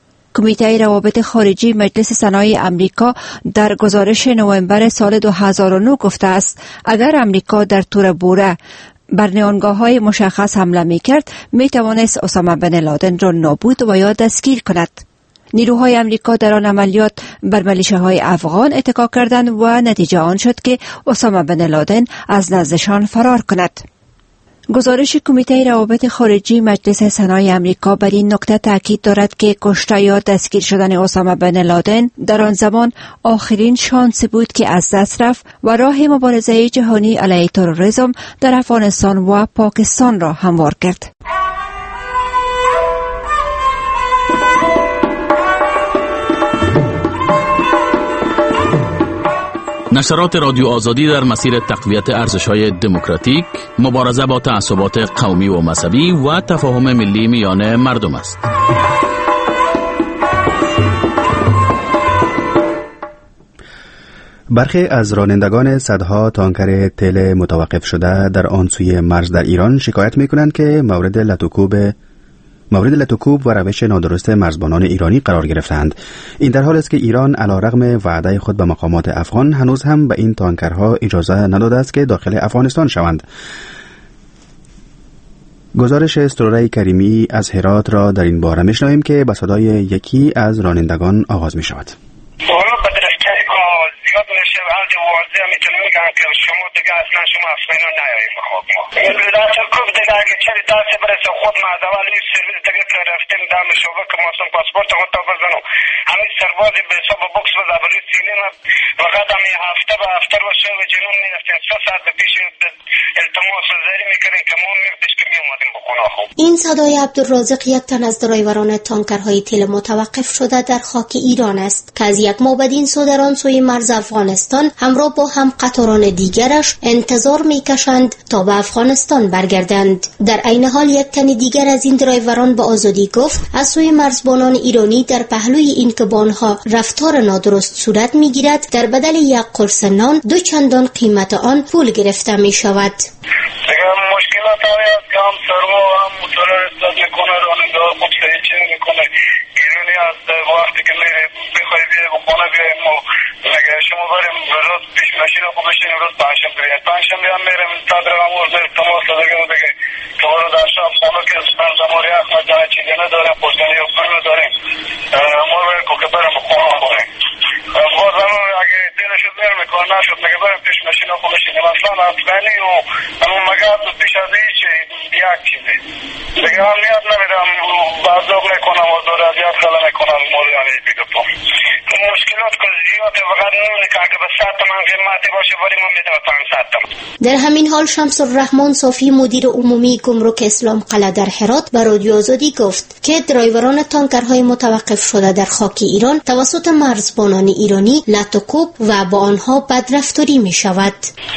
کمیته روابط خارجی مجلس سنای امریکا در گزارش نوامبر سال 2009 گفته است اگر امریکا در توربوره بر نهانگاه‌های مشخص حمله می‌کرد می‌توانست اسامه بن لادن را نابود و یا دستگیر کند. نیروهای امریکا در آن عملیات بر میلیشیاهای افغان اتکا کردند و نتیجه آن شد که اسامه بن لادن از نزدشان فرار کند. گزارش کمیته روابط خارجی مجلس سنای امریکا بر این نکته تاکید دارد که کشته یا دستگیر شدن اسامه بن لادن در آن زمان آخرین شانس بود که از دست رفت و راه مبارزه جهانی علیه تروریسم در افغانستان و پاکستان را هموار کرد. نشرات رادیو آزادی در مسیر تقویت ارزش‌های دموکراتیک، مبارزه با تعصبات قومی و مذهبی و تفاهم ملی میان مردم است. برخی از رانندگان صدها تانکر تیل متوقف شده در آن سوی مرز در ایران شکایت می‌کنند که مورد لطوکوب و روش نادرست مرزبانان ایرانی قرار گرفتند. این در حال است که ایران علیرغم وعده خود به مقامات افغان هنوز هم به این تانکرها اجازه نداده است که داخل افغانستان شوند. گزارش استوره کریمی از هرات را در این باره میشنویم که به صدای یکی از رانندگان آغاز می شود. زیاد میشه و حالت واضح میتونه میگن که شما دیگه اصلا شما افغانستان نیاییم بخواب ما این لداچه کب دیگه اگه چلی داسته برسه خود ما از اول این سرویس دیگه که رفتیم دام شعبه که ماسون پاسپورت خود بزنو همین سربازی به حساب بوکس بزا بروی سینه وقت همی هفته به هفته رو شو و جنون میرفتیم 3 ساعت پیش التماس و زری میکنیم که ما میردش که میومدیم بخونه خوب. این صدای عبدالرازق یک تن از درایوران تانکرهای تیل متوقف شده در خاک ایران است که از یک ماه بعد این صادران سوی مرز افغانستان همراه با هم قطاران دیگرش انتظار میکشند تا به افغانستان برگردند. در عین حال یک تن دیگر از این درایوران به آزادی گفت از سوی مرزبانان ایرانی در پهلوی این که با آنها رفتار نادرست صورت میگیرد در بدل یک قرص نان 2 چندان قیمت آن پول گرفته می شود. مشکلات هست که هم سرما هم موتور استاد میکنه راننده خود سریچین میکنه ایرانی هست وقتی که بخوایی بیایی بخونه بیایی ما مگه شما بریم روز پیش ماشین خوب بشینیم روز پنجشنبه هم میریم تا درم ورده تماس دیگه که برو در شب خانه که زماری احمد جانه چیزی نداریم پشتنی و فرم نداریم ما باید که بریم بخونه کنیم باز هم اگه دیده شد بریم میکنه نشد مگه بریم پیش ماشین خوب بشینیم اصلا افغانی و همون مگه پیش از ایچه یک چیزی دیگه هم نیاد نمیدم بازدوب میکنم و دور از یاد خلا میکنم مولیانی بیگه پا مشکلات که زیاده وقت نونه که اگه به 100 تومن قیمتی باشه ولی ما میده 500 تومن. در همین حال شمس الرحمن صافی مدیر عمومی گمرک اسلام قلعه در هرات به رادیو آزادی گفت که درایوران تانکرهای متوقف شده در خاک ایران توسط مرزبانان ایرانی لطوکوب و با آنها بدرفتاری می شود.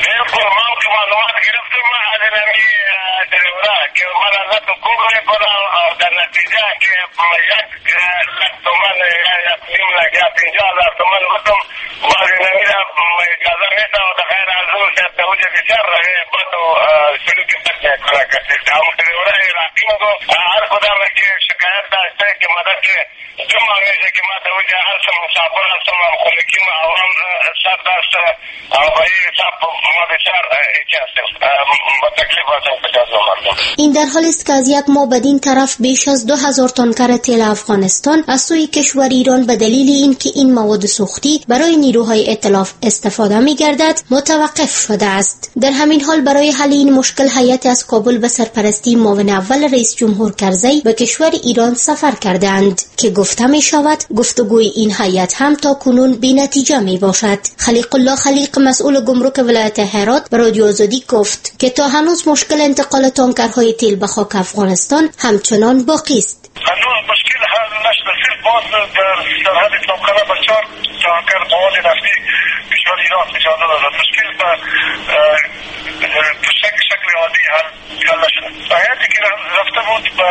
که من از تو کوبه کنم در نتیجه که یک تومن یک نیم لک یا 50,000 تومن بودم بعد نمیدم اجازه میده و در غیر از اون شد دوجه بسیار راه باید سلوک بد میکنه کسی همون دوره رقیم دو هر کدام که شکایت داشته که مدد که جمعه میشه که ما دوجه هستم مسافر هستم و خونکی ما اوام سر داشته و بایی سب ما بسیار ایچه هستیم با تکلیف هستم کجازه مردم. این در حال است که از یک ماه بدین طرف بیش از 2000 تانکر تیل افغانستان از سوی کشور ایران به دلیل اینکه این مواد سوختی برای نیروهای ائتلاف استفاده می‌گردد متوقف شده است. در همین حال برای حل این مشکل هیئت از کابل به سرپرستی معاون اول رئیس جمهور کرزی به کشور ایران سفر کردند که گفته می شود گفتگوی این هیئت هم تا کنون بی‌نتیجه می باشد. خلیق الله خلیق مسئول گمرک ولایت هرات به رادیو آزادی گفت که تا هنوز مشکل انتقال تانکرهای تیل به خاک افغانستان همچنان باقی است. هنوز مشکل حل نشده صرف باز در سرحد اسلامخانه به 4 تانکر مواد نفتی کشور ایران اجازه داده. مشکل به شکل عادی حل نشده. هیئتی که رفته بود به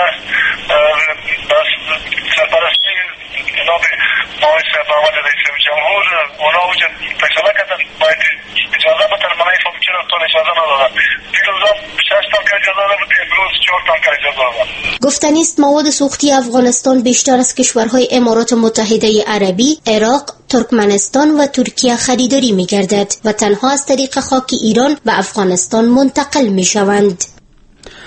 سرپرستی جناب آقای صاحب اول رئیس جمهور اونا وجود فیصله کردن باید اجازه بتن منای فوقچرا تا اجازه ندادن. دیروزا 6 تانکر اجازه داده بود امروز 4 تانکر اجازه دادن. گفتنی است مواد سوختی افغانستان بیشتر از کشورهای امارات متحده عربی، عراق، ترکمنستان و ترکیه خریداری می‌گردد و تنها از طریق خاک ایران به افغانستان منتقل می‌شوند.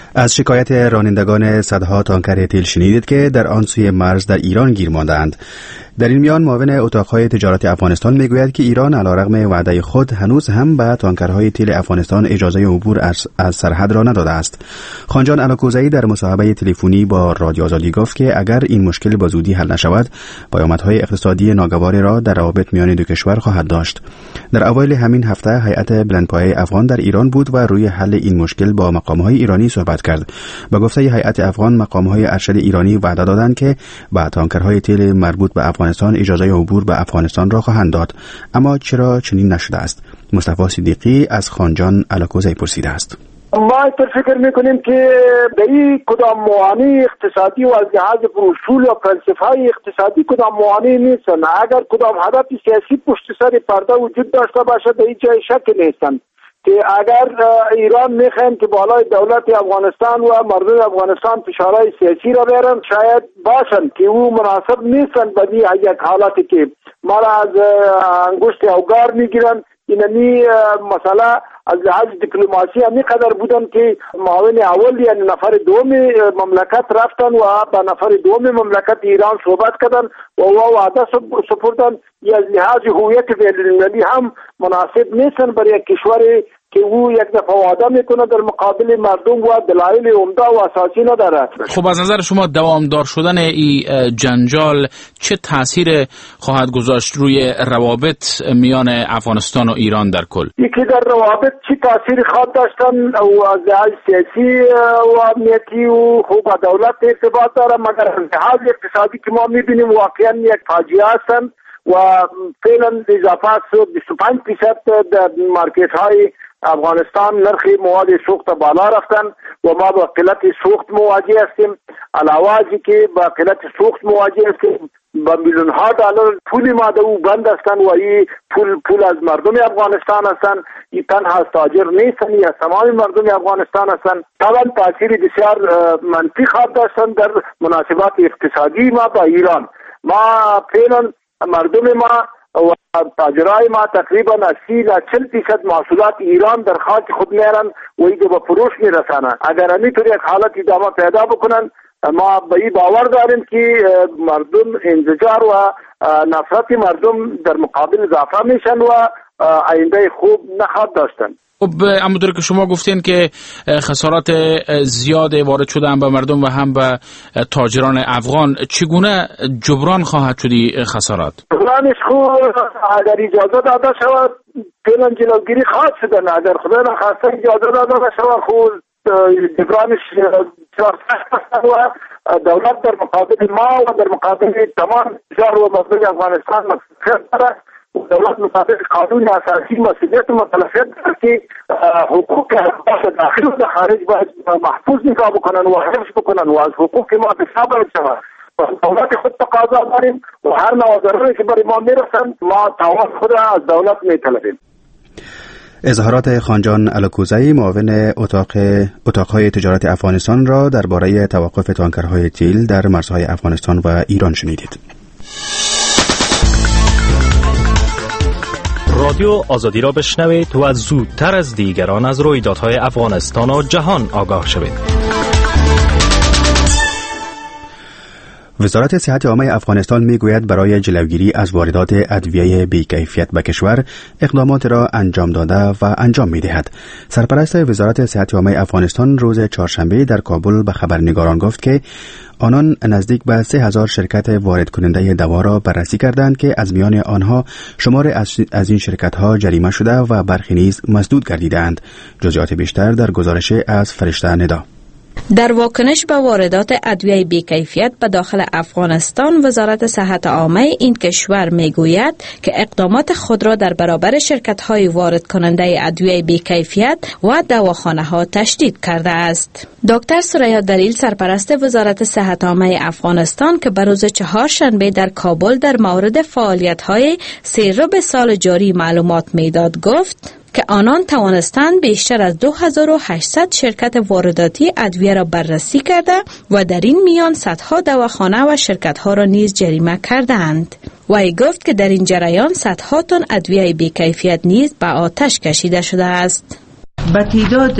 از شکایت رانندگان صدها تانکر تیل شنیدید که در آن سوی مرز در ایران گیر ماندند. در این میان معاون اتاقهای تجارت افغانستان میگوید که ایران علیرغم وعده خود هنوز هم به تانکرهای تیل افغانستان اجازه عبور از سرحد را نداده است. خانجان علاکوزایی در مصاحبه تلفنی با رادیو آزادی گفت که اگر این مشکل با زودی حل نشود، پیامدهای اقتصادی ناگواری را در روابط میان دو کشور خواهد داشت. در اوایل همین هفته هیئت بلندپایه افغان در ایران بود و روی حل این مشکل با مقامهای ایرانی صحبت کرد. با گفته هیئت افغان، مقامهای ارشد ایرانی وعده دادند که با تانکرهای تیل مربوط به افغانستان اجازه عبور به افغانستان را خواهند داد. اما چرا چنین نشده است؟ مصطفی صدیقی از خانجان علاکوزایی پرسیده است. ما فکر میکنیم که در این کدام موانع اقتصادی و از لحاظ اصول و فلسفه اقتصادی کدام موانع نیستن. اگر کدام هدف سیاسی پشت سر پرده وجود داشته باشد، در این جای شک نیستن که اگر ایران میخواین که بالای دولت افغانستان و مردم افغانستان فشارهای سیاسی را بیارن، شاید باشن که او مناسب نیستن. بدی یک حالتی که ما را از انگشت اوگار میگیرن. اینمی مسئله از لحاظ دیپلماسی همی قدر بودن که معاون اول یعنی نفر دوم مملکت رفتن و با نفر دوم مملکت ایران صحبت کردن و وعده سپردن. از لحاظ هویت بین‌المللی هم مناسب نیستن برای یک کشوری که او یک دفعه وعده میکنه در مقابل مردم و دلایل عمده و اساسی نداره. خب از نظر شما دوامدار شدن این جنجال چه تاثیر خواهد گذاشت روی روابط میان افغانستان و ایران در کل؟ یکی در روابط چه تاثیر خواهد داشتن و از لحاظ سیاسی و امنیتی و خوب دولت ارتباط داره، مگر از لحاظ اقتصادی که ما میبینیم واقعا یک فاجعه هستن و فعلا اضافه 25% در مارکت های افغانستان نرخ مواد سوخت بالا رفتن و ما با قلت سوخت مواجه هستیم. علاوه از که با قلت سوخت مواجه هستیم، با میلیون ها دلار پول ماده او بند هستن و این پول از مردم افغانستان هستن. این تنها تاجر نیستن، یا تمام مردم افغانستان هستن. طبعا تاثیر بسیار منفی خواهد داشتن در مناسبات اقتصادی ما با ایران. ما فعلا مردم ما و تاجرای ما تقریبا 80-40% محصولات ایران در خاک خود میارن و ایده به فروش میرسانن. اگر همینطور یک حالت ادامه پیدا بکنن، ما به این باور داریم که مردم انزجار و نفرت مردم در مقابل اضافه میشن و آینده خوب نخواهد داشتن. خب همونطور که شما گفتین که خسارات زیاد وارد شده هم به مردم و هم به تاجران افغان، چگونه جبران خواهد شدی خسارات؟ جبرانش خوب اگر اجازه داده شود فعلا جلوگیری خواهد شدن. اگر خدا نخواسته اجازه داده شود خوب جبرانش و دولت در مقابل ما و در مقابل تمام تجار و مردم افغانستان مسئولیت داره. دولت مطابق قانون اساسی مسئولیت و مکلفیت داره که حقوق داخل و خارج باید محفوظ نگاه بکنن و حفظ بکنن و از حقوق ما دفاع باید شود. دولت خود تقاضا داریم و هر نوع ضرری که برای ما میرسن ما تعاون خود از دولت میطلبیم. اظهارات خانجان علاکوزایی معاون اتاقهای تجارت افغانستان را درباره توقف تانکرهای تیل در مرزهای افغانستان و ایران شنیدید. رادیو آزادی را بشنوید و از زودتر از دیگران از رویدادهای افغانستان و جهان آگاه شوید. وزارت صحت عامه افغانستان میگوید برای جلوگیری از واردات ادویه بی‌کیفیت به کشور اقدامات را انجام داده و انجام می‌دهد. سرپرست وزارت صحت عامه افغانستان روز چهارشنبه در کابل به خبرنگاران گفت که آنان نزدیک به 3000 شرکت وارد کننده دوا را بررسی کردند که از میان آنها شمار از این شرکت‌ها جریمه شده و برخی نیز مسدود گردیدند. جزئیات بیشتر در گزارش از فرشته ندا. در واکنش به واردات ادویه بی‌کیفیت به داخل افغانستان، وزارت صحت عامه این کشور میگوید که اقدامات خود را در برابر شرکت‌های وارد کننده ادویه بی‌کیفیت و دواخانه‌ها تشدید کرده است. دکتر سریا دلیل، سرپرست وزارت صحت عامه افغانستان که به روز چهارشنبه در کابل در مورد فعالیت‌های سیرب سال جاری معلومات میداد، گفت که آنان توانستند بیشتر از 2800 شرکت وارداتی ادویه را بررسی کرده و در این میان صدها دواخانه و شرکت‌ها را نیز جریمه کردند. وی گفت که در این جریان صدها تن ادویه بی‌کیفیت نیز به آتش کشیده شده است. به تعداد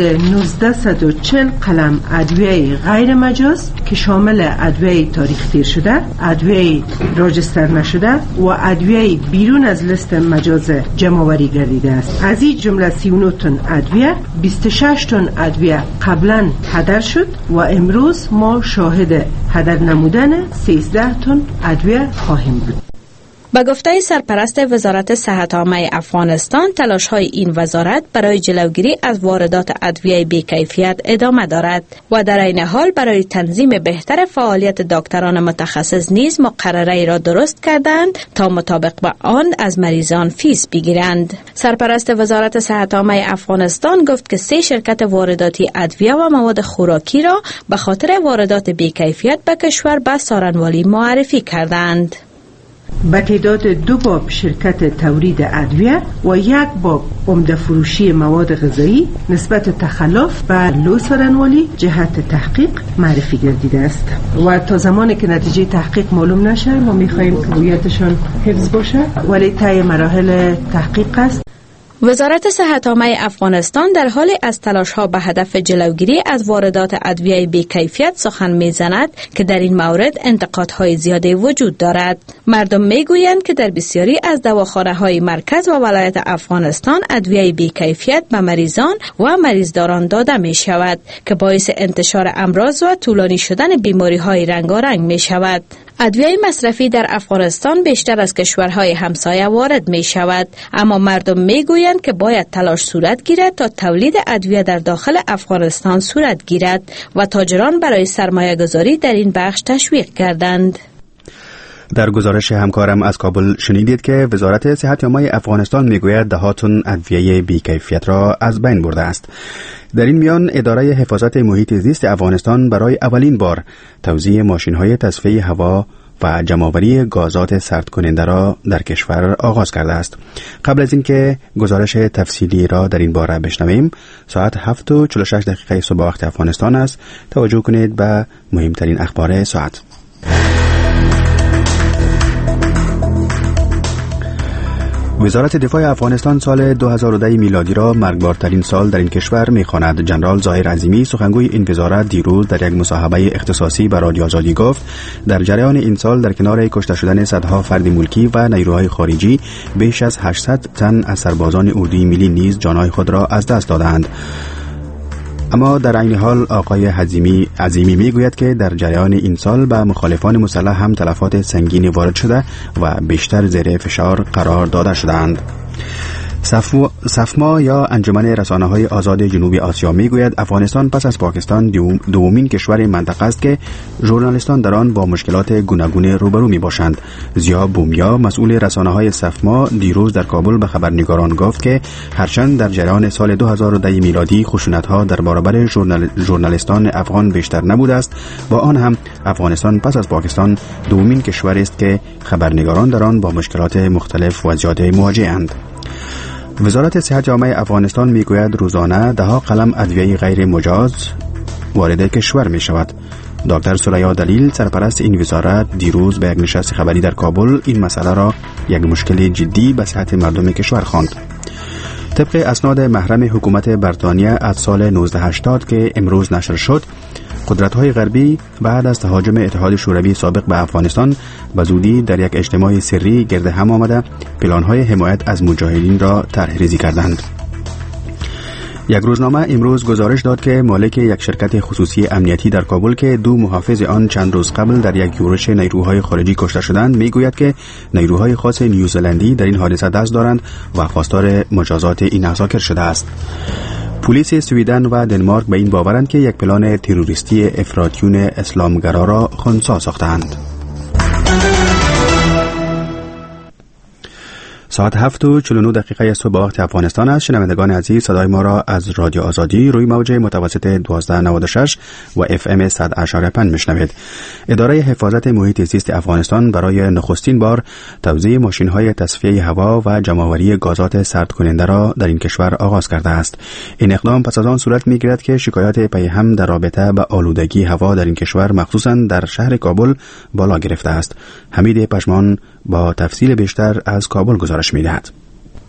1940 قلم ادویه غیر مجاز که شامل ادویه تاریخ تیر شده، ادویه راجستر نشده و ادویه بیرون از لیست مجاز جمع‌آوری گردیده است. از این جمله 39 تن ادویه، 26 تن ادویه قبلا هدر شد و امروز ما شاهد هدر نمودن 13 تن ادویه خواهیم بود. به گفته سرپرست وزارت صحت عامه افغانستان، تلاش‌های این وزارت برای جلوگیری از واردات ادویه بی‌کیفیت ادامه دارد و در این حال برای تنظیم بهتر فعالیت دکتران متخصص نیز مقرره را درست کردند تا مطابق با آن از مریضان فیس بگیرند. سرپرست وزارت صحت عامه افغانستان گفت که 3 شرکت وارداتی ادویه و مواد خوراکی را به خاطر واردات بی‌کیفیت به کشور به سارنوالی معرفی کردند. به تعداد 2 باب شرکت تولید ادویه و 1 باب عمده فروشی مواد غذایی نسبت تخلف به لو سارنوالی جهت تحقیق معرفی گردیده است و تا زمانی که نتیجه تحقیق معلوم نشه ما می‌خواهیم که هویتشان حفظ باشه، ولی طی مراحل تحقیق است. وزارت صحت عامه افغانستان در حال از تلاش‌ها به هدف جلوگیری از واردات ادویه بی‌کیفیت سخن می‌زند که در این مورد انتقادهای زیادی وجود دارد. مردم می‌گویند که در بسیاری از دواخانه‌های مرکز و ولایت افغانستان ادویه بی‌کیفیت به مریضان و مریضداران داده می‌شود که باعث انتشار امراض و طولانی شدن بیماری‌های رنگارنگ می‌شود. ادویه مصرفی در افغانستان بیشتر از کشورهای همسایه وارد می شود، اما مردم می گویند که باید تلاش صورت گیرد تا تولید ادویه در داخل افغانستان صورت گیرد و تاجران برای سرمایه گذاری در این بخش تشویق کردند. در گزارش همکارم از کابل شنیدید که وزارت صحت عامه افغانستان میگوید 10 تن ادویه بی‌کیفیت را از بین برده است. در این میان اداره حفاظت محیط زیست افغانستان برای اولین بار توزیع ماشین‌های تصفیه هوا و جمع‌آوری گازات سرد کننده را در کشور آغاز کرده است. قبل از اینکه گزارش تفصیلی را در این باره بشنویم، ساعت 7:46 صبح وقت افغانستان است. توجه کنید به مهمترین اخبار ساعت. وزارت دفاع افغانستان سال 2010 میلادی را مرگبارترین سال در این کشور می‌خواند. جنرال ظاهر عظیمی سخنگوی این وزارت دیروز در یک مصاحبه اختصاصی به رادیو آزادی گفت در جریان این سال در کنار کشته شدن صدها فرد ملکی و نیروهای خارجی بیش از 800 تن از سربازان اردوی ملی نیز جانهای خود را از دست دادند. اما در عین حال آقای عظیمی میگوید که در جریان این سال به مخالفان مسلح هم تلفات سنگینی وارد شده و بیشتر زیر فشار قرار داده شدند. سفما یا انجمن رسانه‌های آزاد جنوب آسیا میگوید افغانستان پس از پاکستان دومین کشور منطقه است که ژورنالیستان در آن با مشکلات گوناگون روبرو میباشند. ضیا بومیا مسئول رسانه‌های سفما دیروز در کابل به خبرنگاران گفت که هرچند در جریان سال 2010 میلادی خشونت‌ها در برابر ژورنالیستان افغان بیشتر نبوده است، با آن هم افغانستان پس از پاکستان دومین کشور است که خبرنگاران در آن با مشکلات مختلف و زیاده مواجه‌اند. وزارت صحت عامه افغانستان میگوید روزانه 10 قلم ادویه غیر مجاز وارد کشور می شود. دکتر سریا دلیل سرپرست این وزارت دیروز به یک نشست خبری در کابل این مسئله را یک مشکل جدی به صحت مردم کشور خواند. طبق اسناد محرم حکومت بریتانیا از سال 1980 که امروز نشر شد، قدرت‌های غربی بعد از تهاجم اتحاد شوروی سابق به افغانستان به زودی در یک اجتماع سری گرد هم آمده پلان‌های حمایت از مجاهدین را طرح‌ریزی کردند. یک روزنامه امروز گزارش داد که مالک یک شرکت خصوصی امنیتی در کابل که 2 محافظ آن چند روز قبل در یک یورش نیروهای خارجی کشته شدند میگوید که نیروهای خاص نیوزلندی در این حادثه دست دارند و خواستار مجازات این عساکر شده است. پلیس سویدن و دنمارک به این باورند که یک پلان تروریستی افراطیون اسلامگرا را خنثی ساختند. ساعت 7:49 صبح وقت افغانستان است. شنوندگان عزیز، صدای ما را از رادیو آزادی روی موج متوسط 1296 و FM 100.5 میشنوید. اداره حفاظت محیط زیست افغانستان برای نخستین بار توزیع ماشین‌های تصفیه هوا و جمع‌آوری گازات سرد کننده را در این کشور آغاز کرده است. این اقدام پس از آن صورت می‌گیرد که شکایات پیهم در رابطه با آلودگی هوا در این کشور مخصوصاً در شهر کابل بالا گرفته است. حمید پشمان با تفصیل بیشتر از کابل گزارش می‌دهد.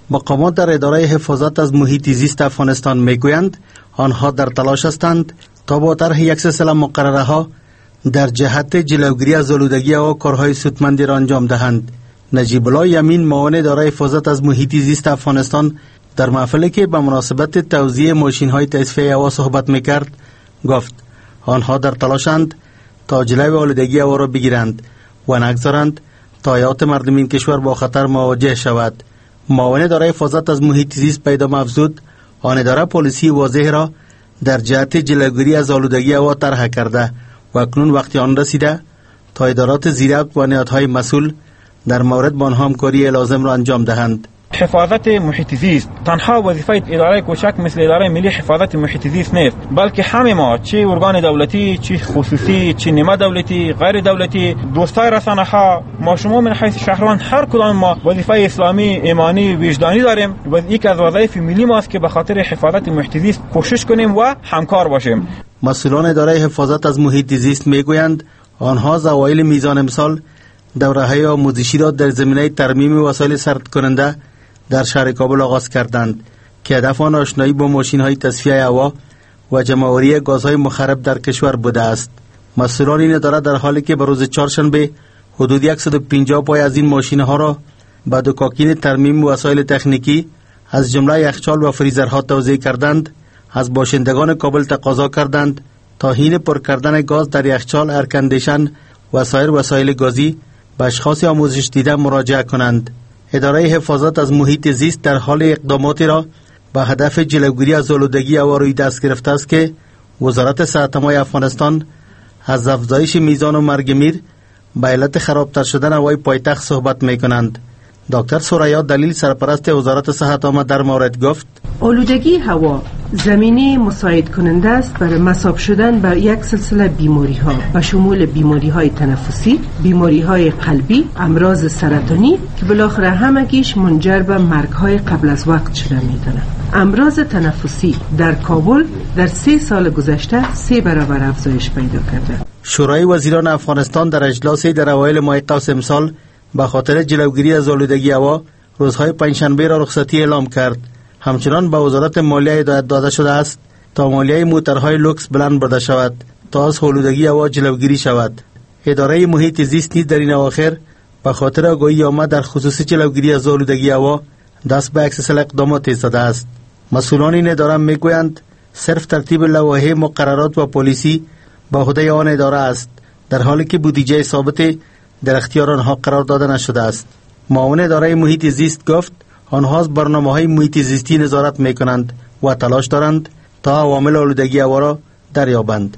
مقامات در اداره حفاظت از محیط زیست افغانستان میگویند آنها در تلاش هستند تا با طرح یک سلسله مقرره ها در جهت جلوگیری از آلودگی هوا کارهای سودمندی را انجام دهند. نجیب الله یمین معاون اداره حفاظت از محیط زیست افغانستان در محفلی که به مناسبت توزیع ماشین های تصفیه هوا صحبت میکرد گفت آنها در تلاشند تا جلوی آلودگی هوا را بگیرند و نگذارند تا حیات مردم این کشور با خطر مواجه شود. معاون اداره حفاظت از محیط زیست پیدا افزود آن اداره پالیسی واضح را در جهت جلوگیری از آلودگی هوا طرح کرده و اکنون وقتی آن رسیده تا ادارات زیرک و نهادهای مسئول در مورد با آنها همکاری لازم را انجام دهند. حفاظت محیط زیست تنها وظیفه اداره کوچک مثل اداره ملی حفاظت محیط زیست نیست، بلکه همه ما چه ارگان دولتی، چه خصوصی، چه نیمه دولتی، غیر دولتی، دوستای رسانه ها، ما شما من حیث شهروند هر کدام ما وظیفه اسلامی، ایمانی، وجدانی داریم و یک از وظایف ملی ماست که به خاطر حفاظت محیط زیست کوشش کنیم و همکار باشیم. مسئولان اداره حفاظت از محیط زیست میگویند آنها از اوایل میزان امسال دوره‌های آموزشی را در زمینه ترمیم وسایل سرد کننده در شهر کابل آغاز کردند که هدف آن آشنایی با ماشین‌های تصفیه هوا و جمع‌آوری گازهای مخرب در کشور بوده است. مسئولان این اداره در حالی که به روز چهارشنبه حدود 150 پای از این ماشین‌ها را به دکاکین ترمیم وسایل تکنیکی از جمله یخچال و فریزرها توزیع کردند، از باشندگان کابل تقاضا کردند تا حین پر کردن گاز در یخچال، ایرکندیشن و سایر وسایل گازی به اشخاص آموزش دیده مراجعه کنند. اداره حفاظت از محیط زیست در حال اقداماتی را به هدف جلوگیری از آلودگی هوا روی دست گرفته است که وزارت صحت عامه افغانستان از افزایش میزان و مرگ میر به علت خرابتر شدن هوای پایتخت صحبت میکنند. دکتر سوریا دلیل سرپرست وزارت صحت عامه در مورد گفت آلودگی هوا زمینه مساعد کننده است برای مصاب شدن به یک سلسله بیماری ها به شمول بیماری های تنفسی، بیماری های قلبی، امراض سرطانی که بالاخره همگیش منجر به مرگ های قبل از وقت شده میدونه. امراض تنفسی در کابل در 3 سال گذشته 3 برابر افزایش پیدا کرده. شورای وزیران افغانستان در اجلاسی در اوایل ماه قوس امسال به خاطر جلوگیری از آلودگی هوا روزهای پنجشنبه را رخصتی اعلام کرد. همچنان به وزارت مالیه هدایت داده شده است تا مالیه موترهای لوکس بلند برده شود تا از آلودگی هوا جلوگیری شود. اداره محیط زیست نیز در این اواخر به خاطر آگاهی آمد در خصوص جلوگیری از آلودگی هوا دست به یک سلسله اقدامات زده است. مسئولان این اداره میگویند صرف ترتیب لوایح مقررات و پالیسی به عهده آن اداره است، در حالی که بودجه ثابت در اختیار آنها قرار داده نشده است. معاون اداره محیط زیست گفت آنها از برنامه‌های محیط زیستی نظارت می‌کنند و تلاش دارند تا عوامل آلودگی هوا را دریابند.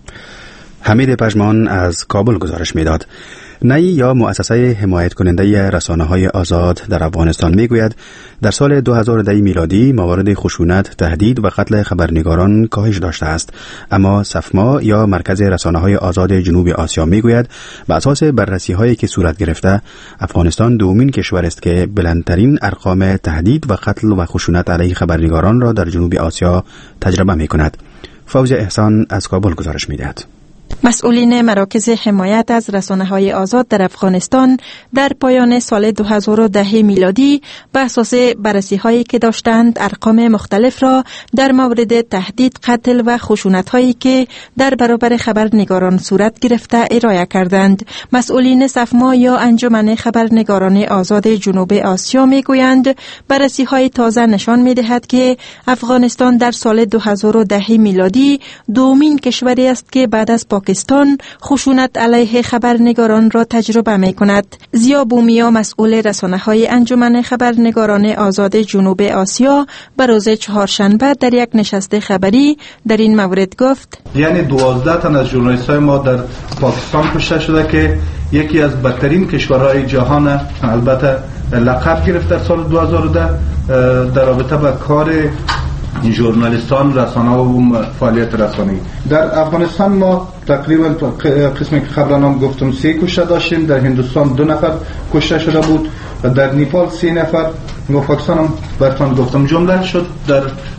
حمید پژمان از کابل گزارش می‌داد. نی یا مؤسسه حمایت کننده رسانه‌های آزاد در افغانستان میگوید در سال 2010 میلادی موارد خشونت، تهدید و قتل خبرنگاران کاهش داشته است، اما سفما یا مرکز رسانه‌های آزاد جنوب آسیا میگوید به اساس بررسی‌هایی که صورت گرفته افغانستان دومین کشور است که بلندترین ارقام تهدید و قتل و خشونت علیه خبرنگاران را در جنوب آسیا تجربه می‌کند. فوزیه احسان از کابل گزارش می‌دهد. مسئولین مراکز حمایت از رسانه‌های آزاد در افغانستان در پایان سال 2010 میلادی به اساس بررسی‌هایی که داشتند ارقام مختلف را در مورد تهدید، قتل و خشونت‌هایی که در برابر خبرنگاران صورت گرفته ارائه کردند. مسئولین سفما یا انجمن خبرنگاران آزاد جنوب آسیا می‌گویند بررسی‌های تازه نشان می‌دهد که افغانستان در سال 2010 میلادی دومین کشوری است که بعد از پاکستان خشونت علیه خبرنگاران را تجربه می کند. زیا بومیا مسئول رسانه‌های انجمن خبرنگاران آزاد جنوب آسیا به روز چهارشنبه در یک نشست خبری در این مورد گفت یعنی 12 تن از ژورنالیست‌های ما در پاکستان کشته شده که یکی از بدترین کشورهای جهان، البته لقب گرفت در سال 2010 در رابطه با کار ژورنالیستان، رسانه و فعالیت رسانه‌ای. در افغانستان ما تقریبا قسمی که خبرنام گفتم 3 کشته داشتیم، در هندوستان 2 نفر کشته شده بود، در نیپال 3 نفر، و پاکستان هم براتون گفتم جمله شد. در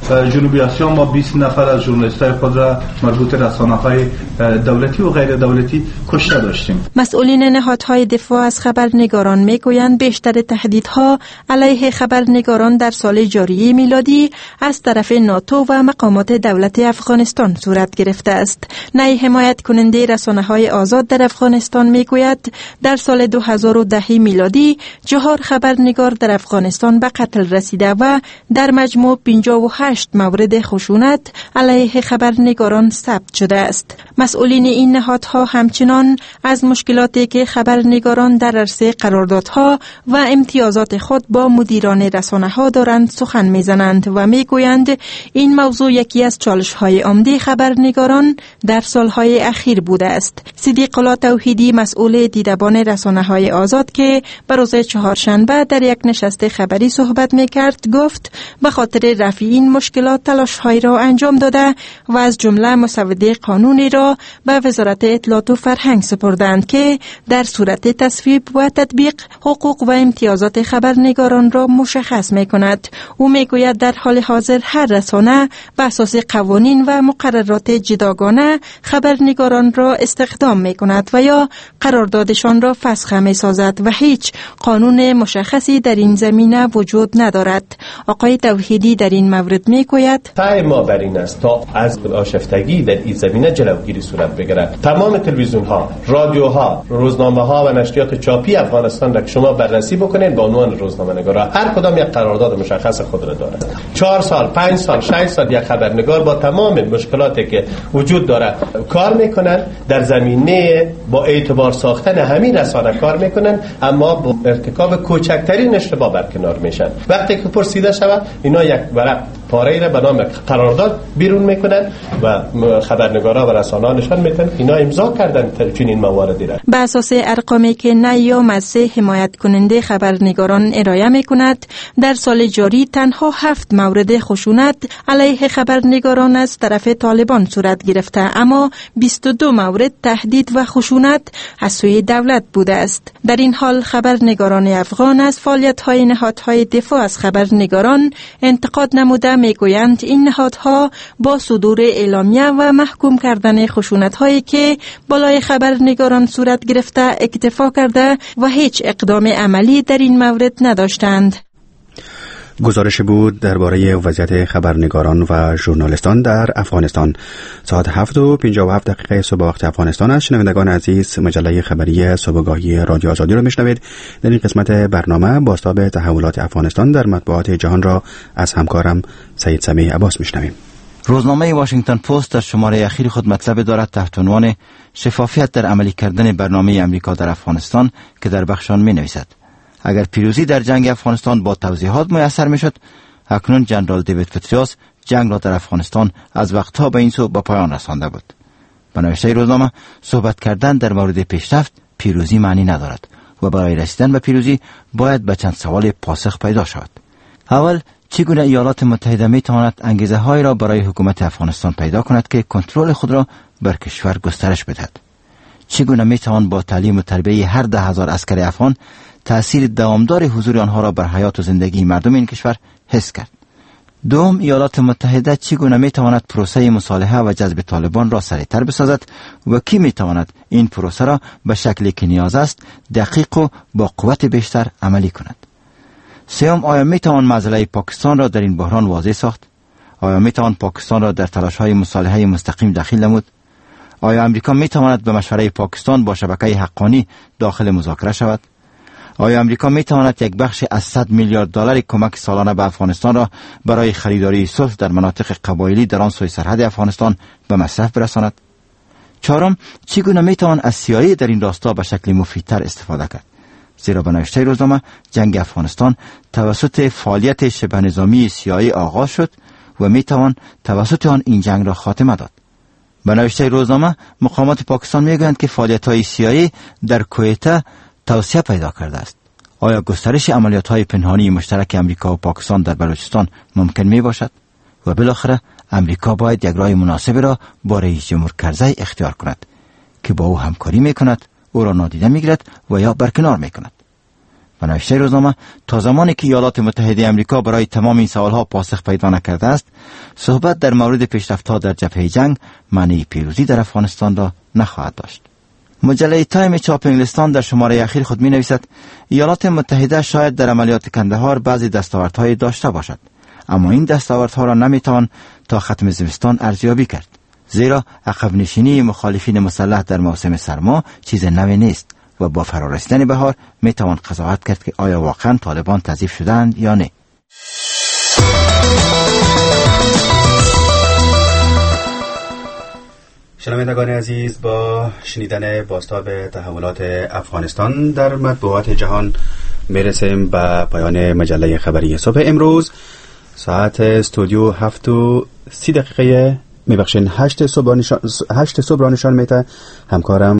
جنوبی آسیا ما 20 نفر از ژورنالیست‌های خود را مربوط رسانه‌های دولتی و غیر دولتی کشته داشتیم. مسئولین نهادهای دفاع از خبرنگاران میگویند بیشتر تهدیدها علیه خبرنگاران در سال جاری میلادی از طرف ناتو و مقامات دولت افغانستان صورت گرفته است. نای حمایت کننده رسانه‌های آزاد در افغانستان میگوید در سال 2010 میلادی 4 خبرنگار در افغانستان به قتل رسیده و در مجموع 58 مورد خشونت علیه خبرنگاران ثبت شده است. مسئولین این نهادها همچنان از مشکلاتی که خبرنگاران در عرصه قراردادها و امتیازات خود با مدیران رسانه‌ها دارند سخن میزنند و میگویند این موضوع یکی از چالش‌های عمده خبرنگاران در سالهای اخیر بوده است. صدیق الله توحیدی مسئول دیدبان رسانه‌های آزاد که به روز چهارشنبه در یک نشست خبری صحبت می‌کرد گفت به خاطر رفع این مشکلات تلاش‌هایی را انجام داده و از جمله مسوده قانونی را به وزارت اطلاعات و فرهنگ سپردند که در صورت تصویب و تطبیق حقوق و امتیازات خبرنگاران را مشخص می‌کند. او میگوید در حال حاضر هر رسانه به اساس قوانین و مقررات جداگانه خبرنگاران را استخدام می‌کند و یا قراردادشان را فسخ می‌سازد و هیچ قانون مشخصی در این زمینه وجود ندارد. آقای توحیدی در این مورد میگوید سعی ما بر این است تا از آشفتگی در این زمینه جلوگیری صورت بگیرد. تمام تلویزیون‌ها، رادیوها، روزنامه‌ها و نشریات چاپی افغانستان را که شما بررسی بکنید به عنوان روزنامه‌نگارا هر کدام یک قرارداد مشخص خود را دارد. 4 سال، 5 سال، 6 سال یک خبرنگار با تمام مشکلاتی که وجود دارد کار میکنن، در زمینه با اعتبار ساختن همین رسانه کار میکنن، اما با ارتکاب کوچکترین اشتباه برکنار میشن. وقتی که پرسیده شود اینا یک ورق پاره‌ای را به نام قرارداد بیرون میکنن و خبرنگارا و رسانه‌ها نشان میدن اینا امضا کردن چنین مواردی را. به اساس ارقامی که نیام از حمایت کننده خبرنگاران ارائه میکند در سال جاری تنها 7 مورد خشونت علیه خبرنگاران از طرف طالبان صورت گرفته، اما 22 مورد تهدید و خشونت از سوی دولت بوده است. در این حال خبرنگاران افغان از فعالیت‌های نهادهای دفاع از خبرنگاران انتقاد نموده میگویند این نهادها با صدور اعلامیه و محکوم کردن خشونت‌هایی که بالای خبرنگاران صورت گرفته اکتفا کرده و هیچ اقدام عملی در این مورد نداشتند. گزارش بود درباره وضعیت خبرنگاران و ژورنالیستان در افغانستان. ساعت 7:57 صبح وقت افغانستان است. شنوندگان عزیز، مجله خبری صبحگاهی رادیو آزادی را میشنوید. در این قسمت برنامه بازتاب تحولات افغانستان در مطبوعات جهان را از همکارم سید سمیع عباس میشنویم. روزنامه واشنگتن پست در شماره اخیر خود مطلب دارد تحت عنوان شفافیت در عملی کردن برنامه امریکا در افغانستان که در بخش آن می‌نویسد اگر پیروزی در جنگ افغانستان با توضیحات میسر میشد، اکنون جنرال دیوید پتریوس جنگ را در افغانستان از وقتها به این سو به پایان رسانده بود. به نوشته روزنامه صحبت کردن در مورد پیشرفت پیروزی معنی ندارد و برای رسیدن به پیروزی باید به چند سوال پاسخ پیدا شود. اول، چگونه ایالات متحده می تواند انگیزه های را برای حکومت افغانستان پیدا کند که کنترل خود را بر کشور گسترش بدهد؟ چگونه می توان با تعلیم و تربیت هر 10,000 عسکر افغان تأثیر دوامدار حضور آنها را بر حیات و زندگی مردم این کشور حس کرد؟ دوم، ایالات متحده چگونه می تواند پروسه مصالحه و جذب طالبان را سریعتر بسازد و کی می تواند این پروسه را به شکلی که نیاز است دقیق و با قوت بیشتر عملی کند؟ سوم، آیا می توان معضله پاکستان را در این بحران واضح ساخت؟ آیا می توان پاکستان را در تلاش‌های مصالحه مستقیم دخیل نمود؟ آیا امریکا می تواند به مشوره پاکستان با شبکه حقانی داخل مذاکره شود؟ آیا امریکا می تواند یک بخش از 100 میلیارد دلار کمک سالانه به افغانستان را برای خریداری صلح در مناطق قبایلی در آن سوی سرحد افغانستان به مصرف برساند؟ چهارم، چگونه می توان از CIA در این راستا به شکل مفیدتر استفاده کرد؟ زیرا به نوشته روزنامه جنگ افغانستان توسط فعالیت شبه نظامی CIA آغاز شد و می توان توسط آن این جنگ را خاتمه داد. به نوشته روزنامه مقامات پاکستان میگویند که فعالیت‌های CIA در کویت توسعه پیدا کرده است. آیا گسترش عملیات‌های پنهانی مشترک امریکا و پاکستان در بلوچستان ممکن می باشد؟ و بالاخره امریکا باید یک راه مناسب را با رئیس جمهور کرزی اختیار کند که با او همکاری می کند، او را نادیده می گیرد و یا برکنار می کند. و نوشته روزنامه تا زمانی که ایالات متحده آمریکا برای تمام این سوالها پاسخ پیدا نکرده است، صحبت در مورد پیشرفت‌ها در جبهه جنگ معنی پیروزی در افغانستان را نخواهد داشت. مجله تایم چاپ انگلستان در شماره اخیر خود می نویسد ایالات متحده شاید در عملیات کندهار بعضی دستاوردهای داشته باشد، اما این دستاوردها را نمی توان تا ختم زمستان ارزیابی کرد، زیرا عقب نشینی مخالفین مسلح در موسم سرما چیز نوی نیست و با فرارسیدن بهار می توان قضاوت کرد که آیا واقعا طالبان تضعیف شدند یا نه. شنوندگان عزیز، با شنیدن بازتاب تحولات افغانستان در مطبوعات جهان میرسیم به پایان مجله خبری صبح امروز. ساعت استودیو 7:30 میبخشین 8 صبح را نشان میده. همکارم